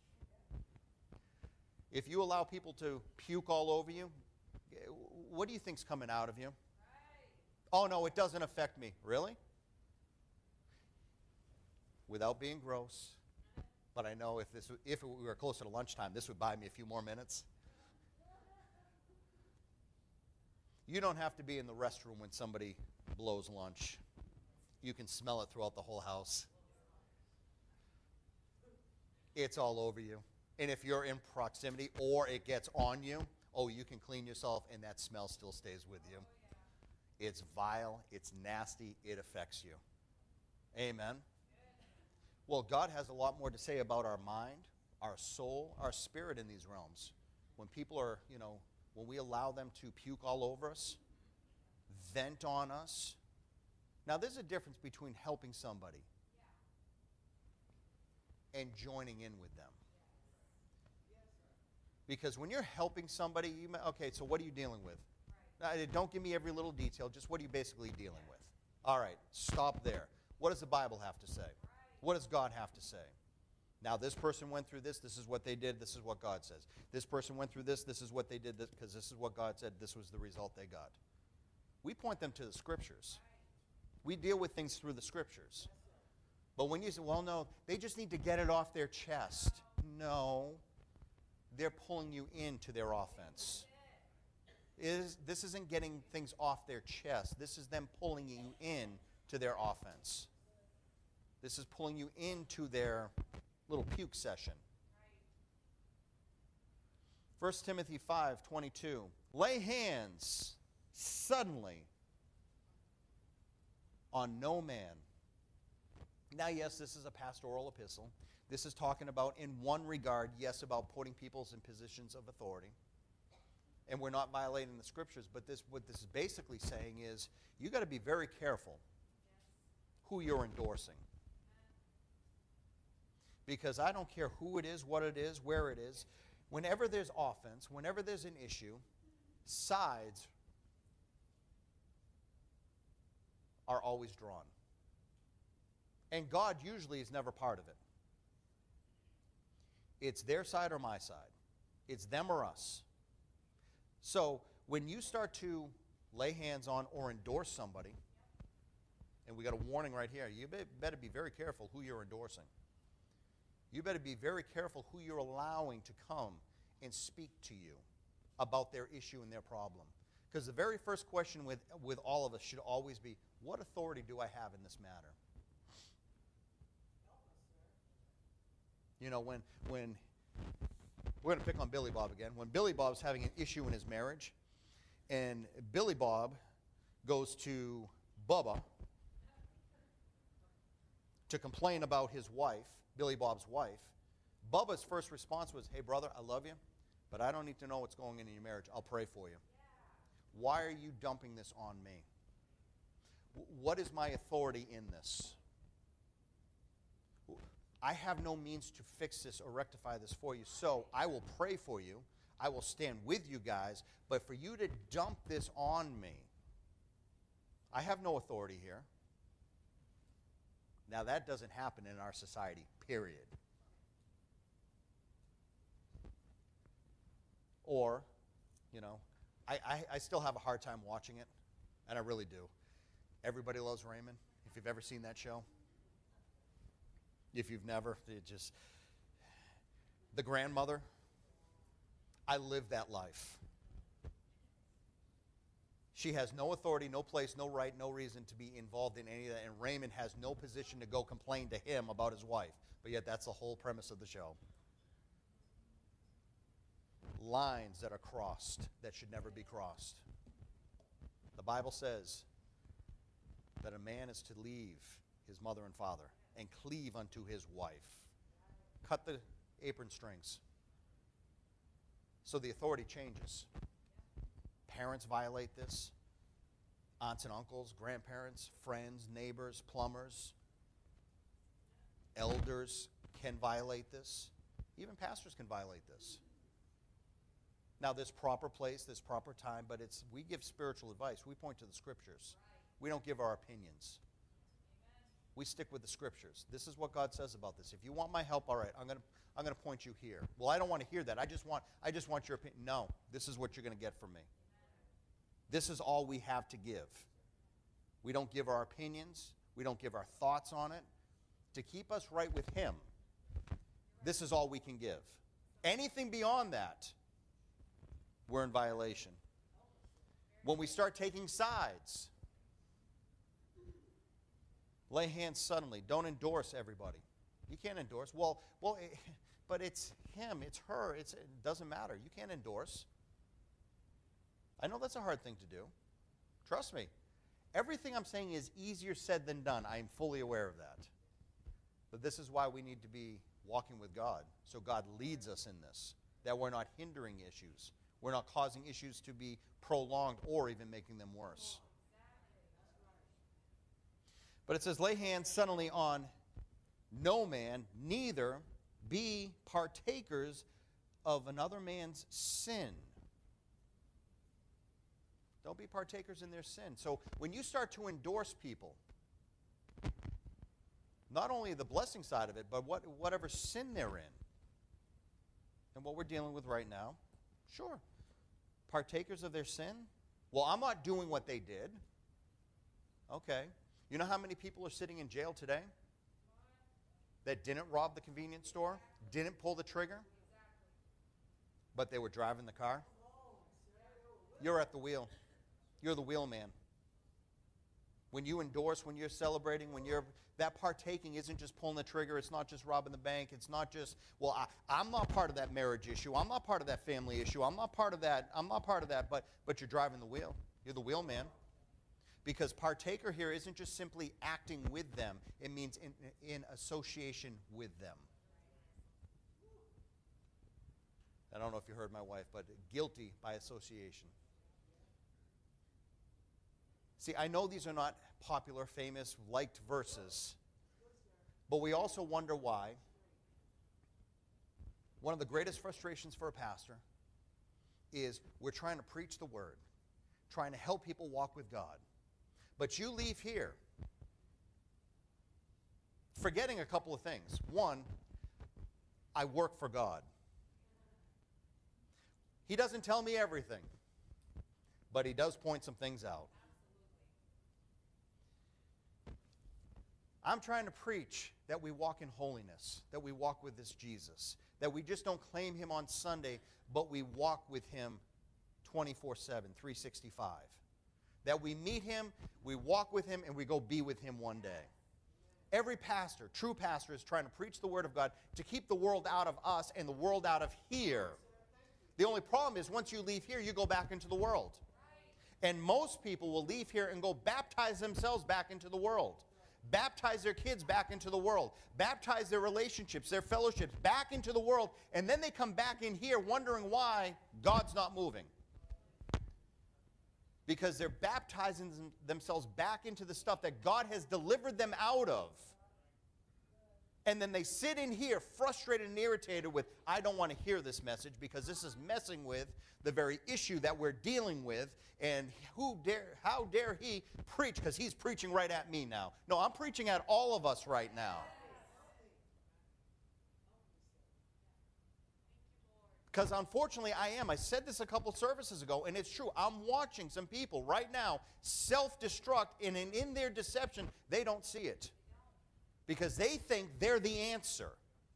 If you allow people to puke all over you, what do you think's coming out of you? Right. Oh, no, it doesn't affect me. Really? Without being gross. But I know if, this, if we were closer to lunchtime, this would buy me a few more minutes. You don't have to be in the restroom when somebody blows lunch. You can smell it throughout the whole house. It's all over you. And if you're in proximity or it gets on you, oh, you can clean yourself and that smell still stays with you. It's vile, it's nasty, it affects you. Amen. Well, God has a lot more to say about our mind, our soul, our spirit in these realms. When people are, you know, when we allow them to puke all over us, vent on us. Now, there's a difference between helping somebody and joining in with them. Because when you're helping somebody, you may, okay, so what are you dealing with? Now, don't give me every little detail, just what are you basically dealing with? All right, stop there. What does the Bible have to say? What does God have to say? Now, this person went through this, this is what they did, this is what God says. This person went through this, this is what they did, because this, this is what God said, this was the result they got. We point them to the Scriptures. We deal with things through the Scriptures. But when you say, well, no, they just need to get it off their chest. No, they're pulling you into their offense. Is, this isn't getting things off their chest. This is them pulling you in to their offense. This is pulling you into their little puke session. First Timothy five twenty-two. Lay hands suddenly on no man. Now, yes, this is a pastoral epistle. This is talking about, in one regard, yes, about putting people in positions of authority. And we're not violating the Scriptures, but this, what this is basically saying is you got to be very careful who you're endorsing. Because I don't care who it is, what it is, where it is. Whenever there's offense, whenever there's an issue, sides are always drawn. And God usually is never part of it. It's their side or my side. It's them or us. So when you start to lay hands on or endorse somebody, and we got a warning right here, you better be very careful who you're endorsing. You better be very careful who you're allowing to come and speak to you about their issue and their problem. Because the very first question with, with all of us should always be, what authority do I have in this matter? You know, when, when we're going to pick on Billy Bob again. When Billy Bob's having an issue in his marriage, and Billy Bob goes to Bubba to complain about his wife, Billy Bob's wife, Bubba's first response was, hey, brother, I love you, but I don't need to know what's going on in your marriage. I'll pray for you. Yeah. Why are you dumping this on me? What is my authority in this? I have no means to fix this or rectify this for you, so I will pray for you. I will stand with you guys, but for you to dump this on me, I have no authority here. Now, that doesn't happen in our society, period. Or, you know, I, I, I still have a hard time watching it, and I really do. Everybody Loves Raymond, if you've ever seen that show. If you've never, it just... The grandmother, I live that life. She has no authority, no place, no right, no reason to be involved in any of that, and Raymond has no position to go complain to him about his wife. But yet that's the whole premise of the show. Lines that are crossed that should never be crossed. The Bible says that a man is to leave his mother and father and cleave unto his wife. Cut the apron strings. So the authority changes. Parents violate this. Aunts and uncles, grandparents, friends, neighbors, plumbers, elders can violate this. Even pastors can violate this. Now, there's proper place, there's proper time, but it's we give spiritual advice. We point to the Scriptures. We don't give our opinions. We stick with the Scriptures. This is what God says about this. If you want my help, all right, I'm going to I'm going to point you here. Well, I don't want to hear that. I just want I just want your opinion. No, this is what you're going to get from me. This is all we have to give. We don't give our opinions. We don't give our thoughts on it. To keep us right with Him, this is all we can give. Anything beyond that, we're in violation. When we start taking sides, lay hands suddenly. Don't endorse everybody. You can't endorse. Well, well, it, but it's him, it's her. It's, it doesn't matter. You can't endorse. I know that's a hard thing to do. Trust me. Everything I'm saying is easier said than done. I am fully aware of that. But this is why we need to be walking with God, so God leads us in this, that we're not hindering issues. We're not causing issues to be prolonged or even making them worse. But it says, lay hands suddenly on no man, neither be partakers of another man's sin. Don't be partakers in their sin. So when you start to endorse people, not only the blessing side of it, but what, whatever sin they're in, and what we're dealing with right now, sure. Partakers of their sin? Well, I'm not doing what they did. Okay. You know how many people are sitting in jail today that didn't rob the convenience store, didn't pull the trigger, but they were driving the car? You're at the wheel. You're the wheelman. When you endorse, when you're celebrating, when you're, that partaking isn't just pulling the trigger. It's not just robbing the bank. It's not just, well, I, I'm not part of that marriage issue. I'm not part of that family issue. I'm not part of that. I'm not part of that, but, but you're driving the wheel. You're the wheelman. Because partaker here isn't just simply acting with them. It means in, in association with them. I don't know if you heard my wife, but guilty by association. See, I know these are not popular, famous, liked verses, but we also wonder why. One of the greatest frustrations for a pastor is we're trying to preach the word, trying to help people walk with God. But you leave here forgetting a couple of things. One, I work for God. He doesn't tell me everything, but He does point some things out. I'm trying to preach that we walk in holiness, that we walk with this Jesus, that we just don't claim Him on Sunday, but we walk with Him twenty-four seven, three sixty-five. That we meet Him, we walk with Him, and we go be with Him one day. Every pastor, true pastor, is trying to preach the Word of God to keep the world out of us and the world out of here. The only problem is once you leave here, you go back into the world. And most people will leave here and go baptize themselves back into the world. Baptize their kids back into the world. Baptize their relationships, their fellowships back into the world. And then they come back in here wondering why God's not moving. Because they're baptizing themselves back into the stuff that God has delivered them out of. And then they sit in here frustrated and irritated with, I don't want to hear this message because this is messing with the very issue that we're dealing with. And who dare, how dare he preach? Because he's preaching right at me now. No, I'm preaching at all of us right now. Because unfortunately I am. I said this a couple services ago, and it's true. I'm watching some people right now self-destruct, and in, in their deception, they don't see it. Because they think they're the answer.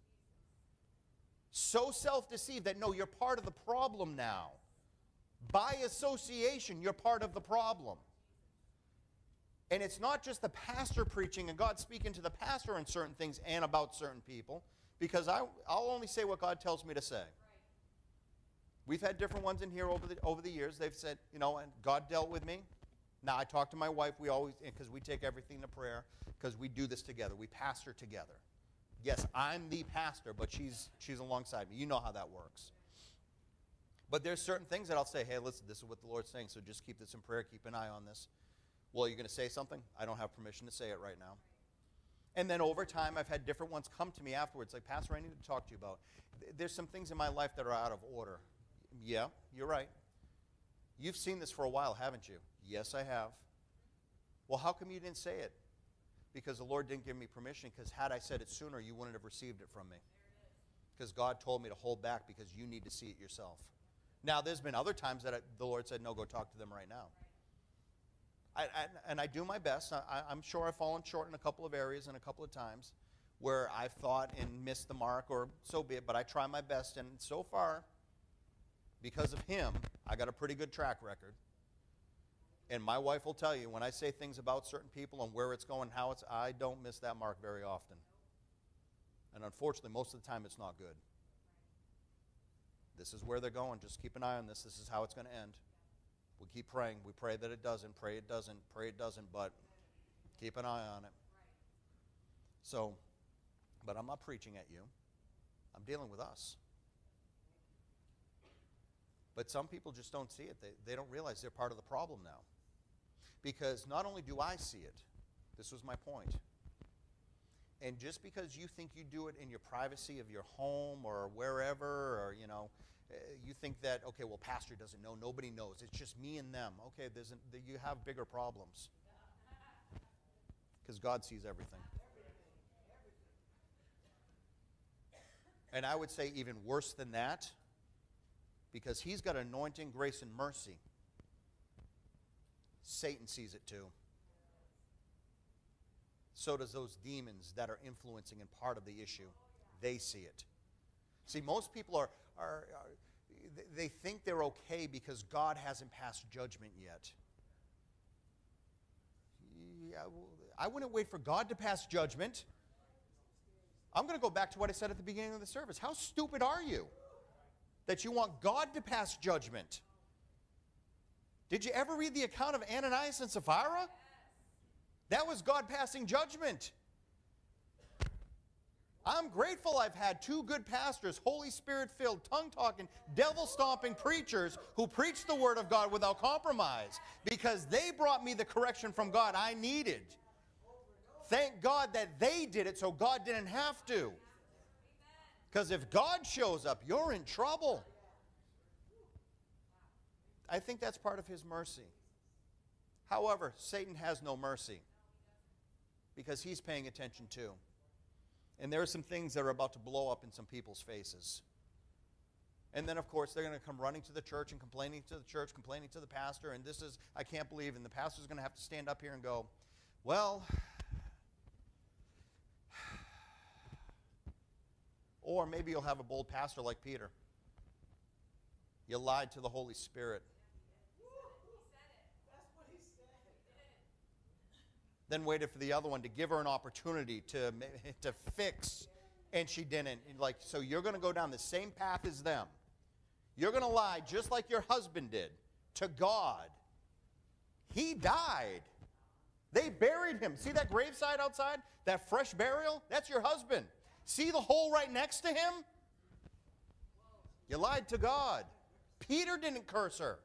So self-deceived that, no, you're part of the problem now. By association, you're part of the problem. And it's not just the pastor preaching and God speaking to the pastor on certain things and about certain people, because I, I'll only say what God tells me to say. We've had different ones in here over the, over the years. They've said, you know, and God dealt with me. Now, I talk to my wife. We always, because we take everything to prayer, because we do this together. We pastor together. Yes, I'm the pastor, but she's, she's alongside me. You know how that works. But there's certain things that I'll say, hey, listen, this is what the Lord's saying, so just keep this in prayer. Keep an eye on this. Well, you're going to say something? I don't have permission to say it right now. And then over time, I've had different ones come to me afterwards, like, Pastor, I need to talk to you about. There's some things in my life that are out of order. Yeah, you're right. You've seen this for a while, haven't you? Yes, I have. Well, how come you didn't say it? Because the Lord didn't give me permission, because had I said it sooner, you wouldn't have received it from me. Because God told me to hold back because you need to see it yourself. Now, there's been other times that I, the Lord said, no, go talk to them right now. I, I, and I do my best. I, I'm sure I've fallen short in a couple of areas and a couple of times where I've thought and missed the mark, or so be it, but I try my best. And so far, because of him, I got a pretty good track record. And my wife will tell you, when I say things about certain people and where it's going, how it's, I don't miss that mark very often. And unfortunately, most of the time, it's not good. This is where they're going. Just keep an eye on this. This is how it's going to end. We keep praying. We pray that it doesn't. Pray it doesn't. Pray it doesn't. But keep an eye on it. So, but I'm not preaching at you. I'm dealing with us. But some people just don't see it. They, they don't realize they're part of the problem now. Because not only do I see it, this was my point. And just because you think you do it in your privacy of your home or wherever, or, you know, you think that, okay, well, pastor doesn't know, nobody knows, it's just me and them. Okay, there's an, you have bigger problems. Because God sees everything. And I would say even worse than that, because he's got anointing, grace, and mercy. Satan sees it too. So does those demons that are influencing and part of the issue. They see it. See, most people are, are, are they think they're okay because God hasn't passed judgment yet. Yeah, I wouldn't wait for God to pass judgment. I'm going to go back to what I said at the beginning of the service. How stupid are you that you want God to pass judgment? Did you ever read the account of Ananias and Sapphira? That was God passing judgment. I'm grateful I've had two good pastors, Holy Spirit-filled, tongue-talking, devil-stomping preachers who preach the Word of God without compromise, because they brought me the correction from God I needed. Thank God that they did it so God didn't have to. Because if God shows up, you're in trouble. I think that's part of his mercy. However, Satan has no mercy, because he's paying attention too. And there are some things that are about to blow up in some people's faces. And then, of course, they're going to come running to the church and complaining to the church, complaining to the pastor, and this is, I can't believe, and the pastor's going to have to stand up here and go, well, or maybe you'll have a bold pastor like Peter. You lied to the Holy Spirit. Then waited for the other one to give her an opportunity to, to fix, and she didn't. Like, so you're going to go down the same path as them. You're going to lie just like your husband did to God. He died. They buried him. See that graveside outside? That fresh burial? That's your husband. See the hole right next to him? You lied to God. Peter didn't curse her.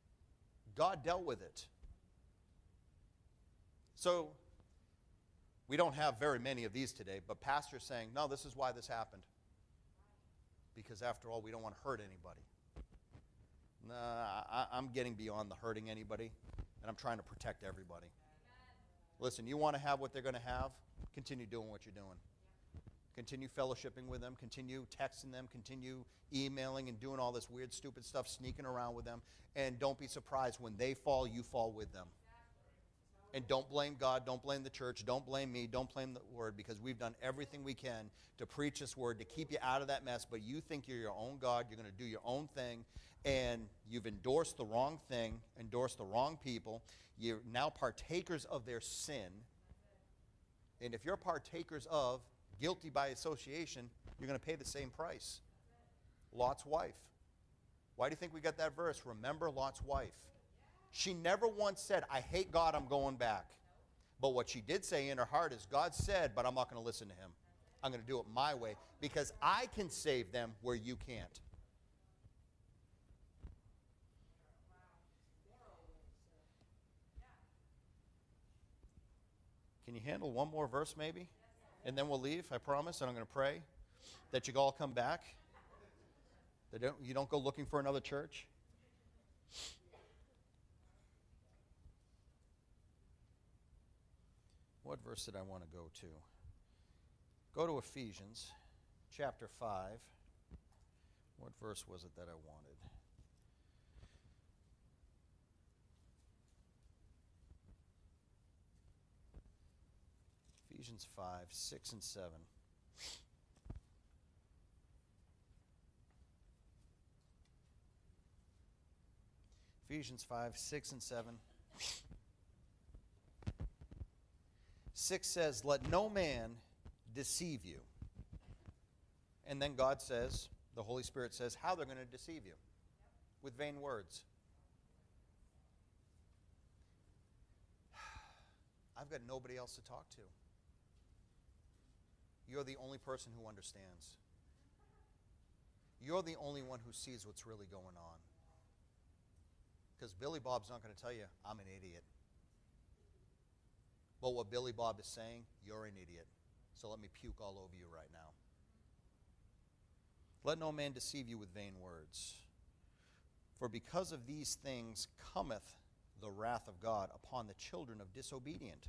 God dealt with it. So We don't have very many of these today, but pastors saying, no, this is why this happened. Because after all, we don't want to hurt anybody. Nah, I, I'm getting beyond the hurting anybody, and I'm trying to protect everybody. Listen, you want to have what they're going to have? Continue doing what you're doing. Continue fellowshipping with them. Continue texting them. Continue emailing and doing all this weird, stupid stuff, sneaking around with them. And don't be surprised when they fall, you fall with them. And don't blame God. Don't blame the church. Don't blame me. Don't blame the word, because we've done everything we can to preach this word, to keep you out of that mess. But you think you're your own God. You're going to do your own thing. And you've endorsed the wrong thing, endorsed the wrong people. You're now partakers of their sin. And if you're partakers of, guilty by association, you're going to pay the same price. Lot's wife. Why do you think we got that verse? Remember Lot's wife. She never once said, I hate God, I'm going back. But what she did say in her heart is, God said, but I'm not going to listen to him. I'm going to do it my way, because I can save them where you can't. Can you handle one more verse maybe? And then we'll leave, I promise, and I'm going to pray that you all come back. That don't, you don't go looking for another church. What verse did I want to go to? Go to Ephesians chapter five. What verse was it that I wanted? Ephesians five, six, and seven. Ephesians five, six, and seven. six says, let no man deceive you. And then God says, the Holy Spirit says, how they're going to deceive you. With vain words. I've got nobody else to talk to. You're the only person who understands. You're the only one who sees what's really going on. Because Billy Bob's not going to tell you, I'm an idiot. But what Billy Bob is saying, you're an idiot. So let me puke all over you right now. Let no man deceive you with vain words. For because of these things cometh the wrath of God upon the children of disobedient.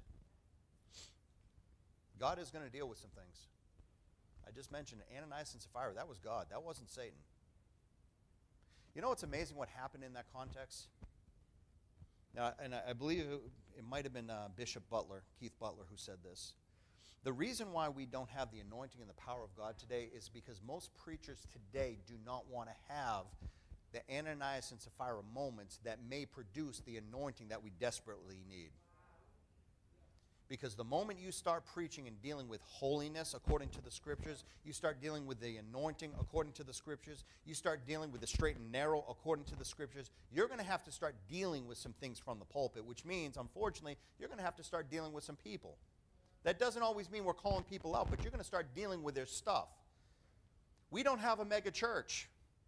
God is going to deal with some things. I just mentioned Ananias and Sapphira. That was God. That wasn't Satan. You know what's amazing what happened in that context? Now, and I believe it, it might have been uh, Bishop Butler, Keith Butler, who said this. The reason why we don't have the anointing and the power of God today is because most preachers today do not want to have the Ananias and Sapphira moments that may produce the anointing that we desperately need. Because the moment you start preaching and dealing with holiness according to the Scriptures, you start dealing with the anointing according to the Scriptures, you start dealing with the straight and narrow according to the Scriptures, you're going to have to start dealing with some things from the pulpit, which means, unfortunately, you're going to have to start dealing with some people. That doesn't always mean we're calling people out, but you're going to start dealing with their stuff. We don't have a mega church,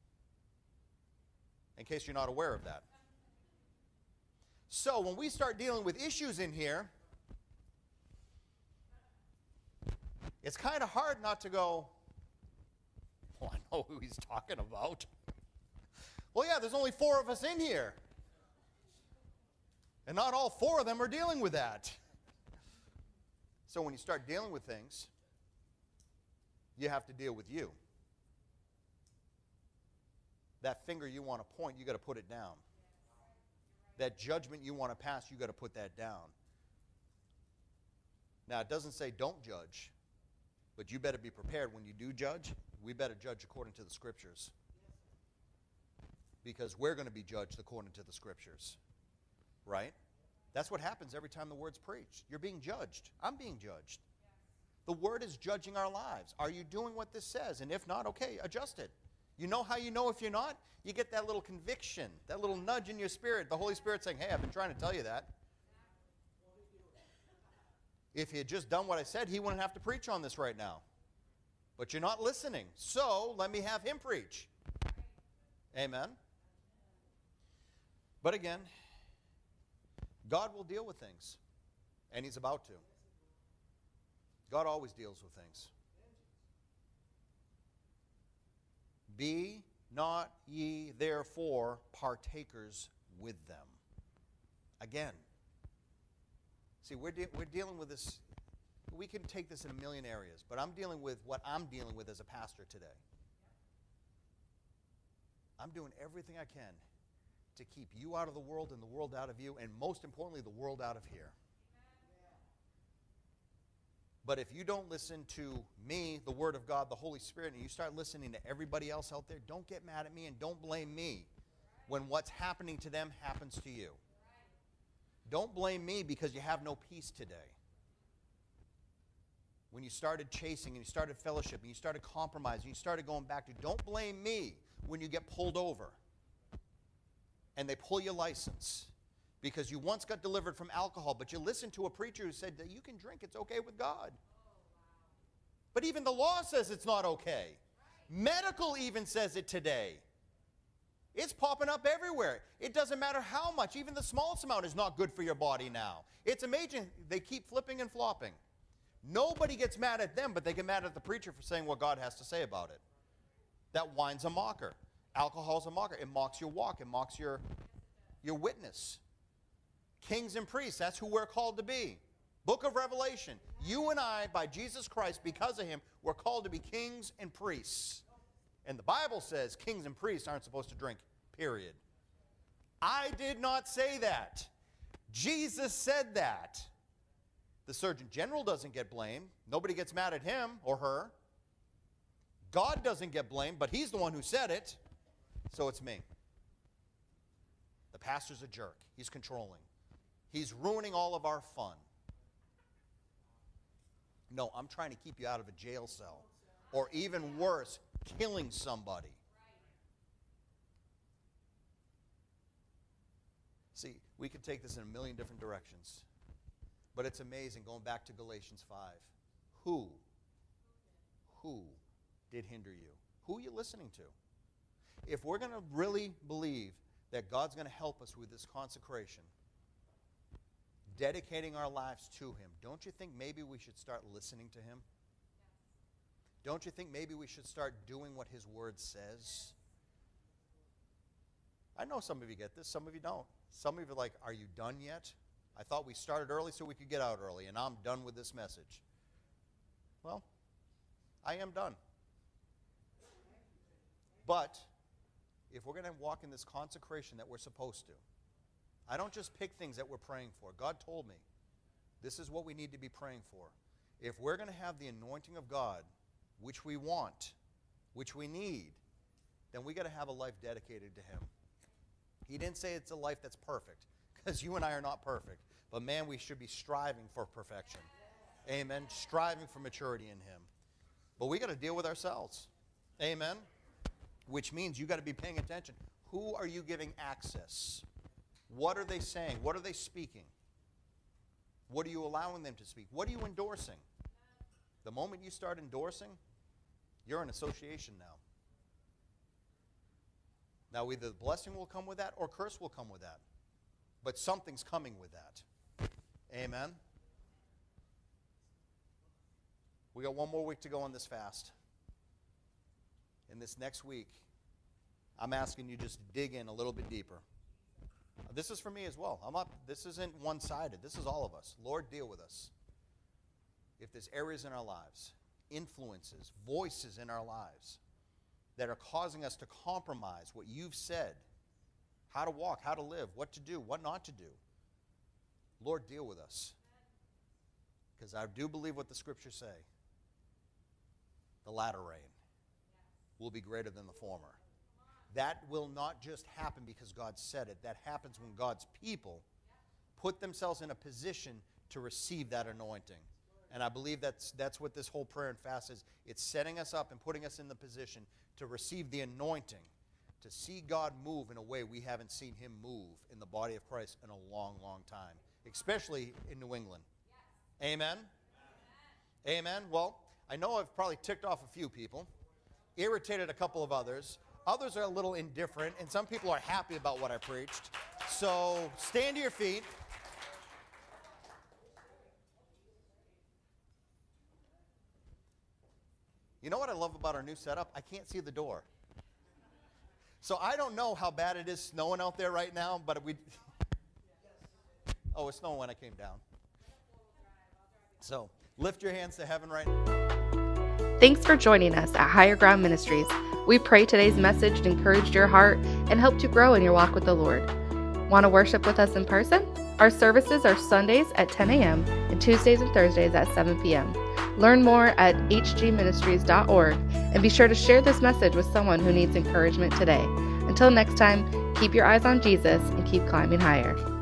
in case you're not aware of that. So when we start dealing with issues in here, it's kind of hard not to go, well, I know who he's talking about. Well, yeah, there's only four of us in here. And not all four of them are dealing with that. So when you start dealing with things, you have to deal with you. That finger you want to point, you got to put it down. That judgment you want to pass, you got to put that down. Now, it doesn't say don't judge. But you better be prepared when you do judge. We better judge according to the Scriptures. Because we're going to be judged according to the Scriptures. Right? That's what happens every time the Word's preached. You're being judged. I'm being judged. The Word is judging our lives. Are you doing what this says? And if not, okay, adjust it. You know how you know if you're not? You get that little conviction, that little nudge in your spirit. The Holy Spirit saying, hey, I've been trying to tell you that. If he had just done what I said, he wouldn't have to preach on this right now. But you're not listening. So let me have him preach. Amen. But again, God will deal with things. And he's about to. God always deals with things. Be not ye therefore partakers with them. Again. See, we're, de- we're dealing with this. We can take this in a million areas, but I'm dealing with what I'm dealing with as a pastor today. I'm doing everything I can to keep you out of the world and the world out of you, and most importantly, the world out of here. But if you don't listen to me, the Word of God, the Holy Spirit, and you start listening to everybody else out there, don't get mad at me and don't blame me when what's happening to them happens to you. Don't blame me because you have no peace today. When you started chasing and you started fellowship and you started compromising, you started going back to, don't blame me when you get pulled over and they pull your license because you once got delivered from alcohol, but you listened to a preacher who said that you can drink, it's okay with God. But even the law says it's not okay. Medical even says it today. It's popping up everywhere. It doesn't matter how much. Even the smallest amount is not good for your body now. It's amazing. They keep flipping and flopping. Nobody gets mad at them, but they get mad at the preacher for saying what God has to say about it. That wine's a mocker. Alcohol's a mocker. It mocks your walk. It mocks your, your witness. Kings and priests, that's who we're called to be. Book of Revelation. You and I, by Jesus Christ, because of him, we're called to be kings and priests. And the Bible says kings and priests aren't supposed to drink, period. I did not say that. Jesus said that. The Surgeon General doesn't get blamed. Nobody gets mad at him or her. God doesn't get blamed, but he's the one who said it. So it's me. The pastor's a jerk. He's controlling. He's ruining all of our fun. No, I'm trying to keep you out of a jail cell. Or even worse, killing somebody. See, we could take this in a million different directions. But it's amazing, going back to Galatians five. Who? Who did hinder you? Who are you listening to? If we're going to really believe that God's going to help us with this consecration, dedicating our lives to him, don't you think maybe we should start listening to him? Don't you think maybe we should start doing what his word says? I know some of you get this, some of you don't. Some of you are like, are you done yet? I thought we started early so we could get out early, and I'm done with this message. Well, I am done. But if we're going to walk in this consecration that we're supposed to, I don't just pick things that we're praying for. God told me, this is what we need to be praying for. If we're going to have the anointing of God, which we want, which we need, then we got to have a life dedicated to him. He didn't say it's a life that's perfect, because you and I are not perfect. But man, we should be striving for perfection. Amen. Striving for maturity in him. But we got to deal with ourselves. Amen. Which means you got to be paying attention. Who are you giving access? What are they saying? What are they speaking? What are you allowing them to speak? What are you endorsing? The moment you start endorsing, you're in association now. Now, either the blessing will come with that or curse will come with that. But something's coming with that. Amen. We got one more week to go on this fast. And this next week, I'm asking you just to dig in a little bit deeper. This is for me as well. I'm not, this isn't one-sided. This is all of us. Lord, deal with us. If there's areas in our lives, influences, voices in our lives that are causing us to compromise what you've said, how to walk, how to live, what to do, what not to do, Lord, deal with us. Because I do believe what the scriptures say. The latter rain will be greater than the former. That will not just happen because God said it. That happens when God's people put themselves in a position to receive that anointing. And I believe that's, that's what this whole prayer and fast is. It's setting us up and putting us in the position to receive the anointing, to see God move in a way we haven't seen him move in the body of Christ in a long, long time, especially in New England. Yes. Amen? Amen? Amen. Well, I know I've probably ticked off a few people, irritated a couple of others. Others are a little indifferent, and some people are happy about what I preached. So stand to your feet. You know what I love about our new setup? I can't see the door. So I don't know how bad it is snowing out there right now, but we... Oh, it's snowing when I came down. So lift your hands to heaven right now. Thanks for joining us at Higher Ground Ministries. We pray today's message encouraged your heart and helped you grow in your walk with the Lord. Want to worship with us in person? Our services are Sundays at ten a.m. and Tuesdays and Thursdays at seven p.m. Learn more at h g ministries dot org and be sure to share this message with someone who needs encouragement today. Until next time, keep your eyes on Jesus and keep climbing higher.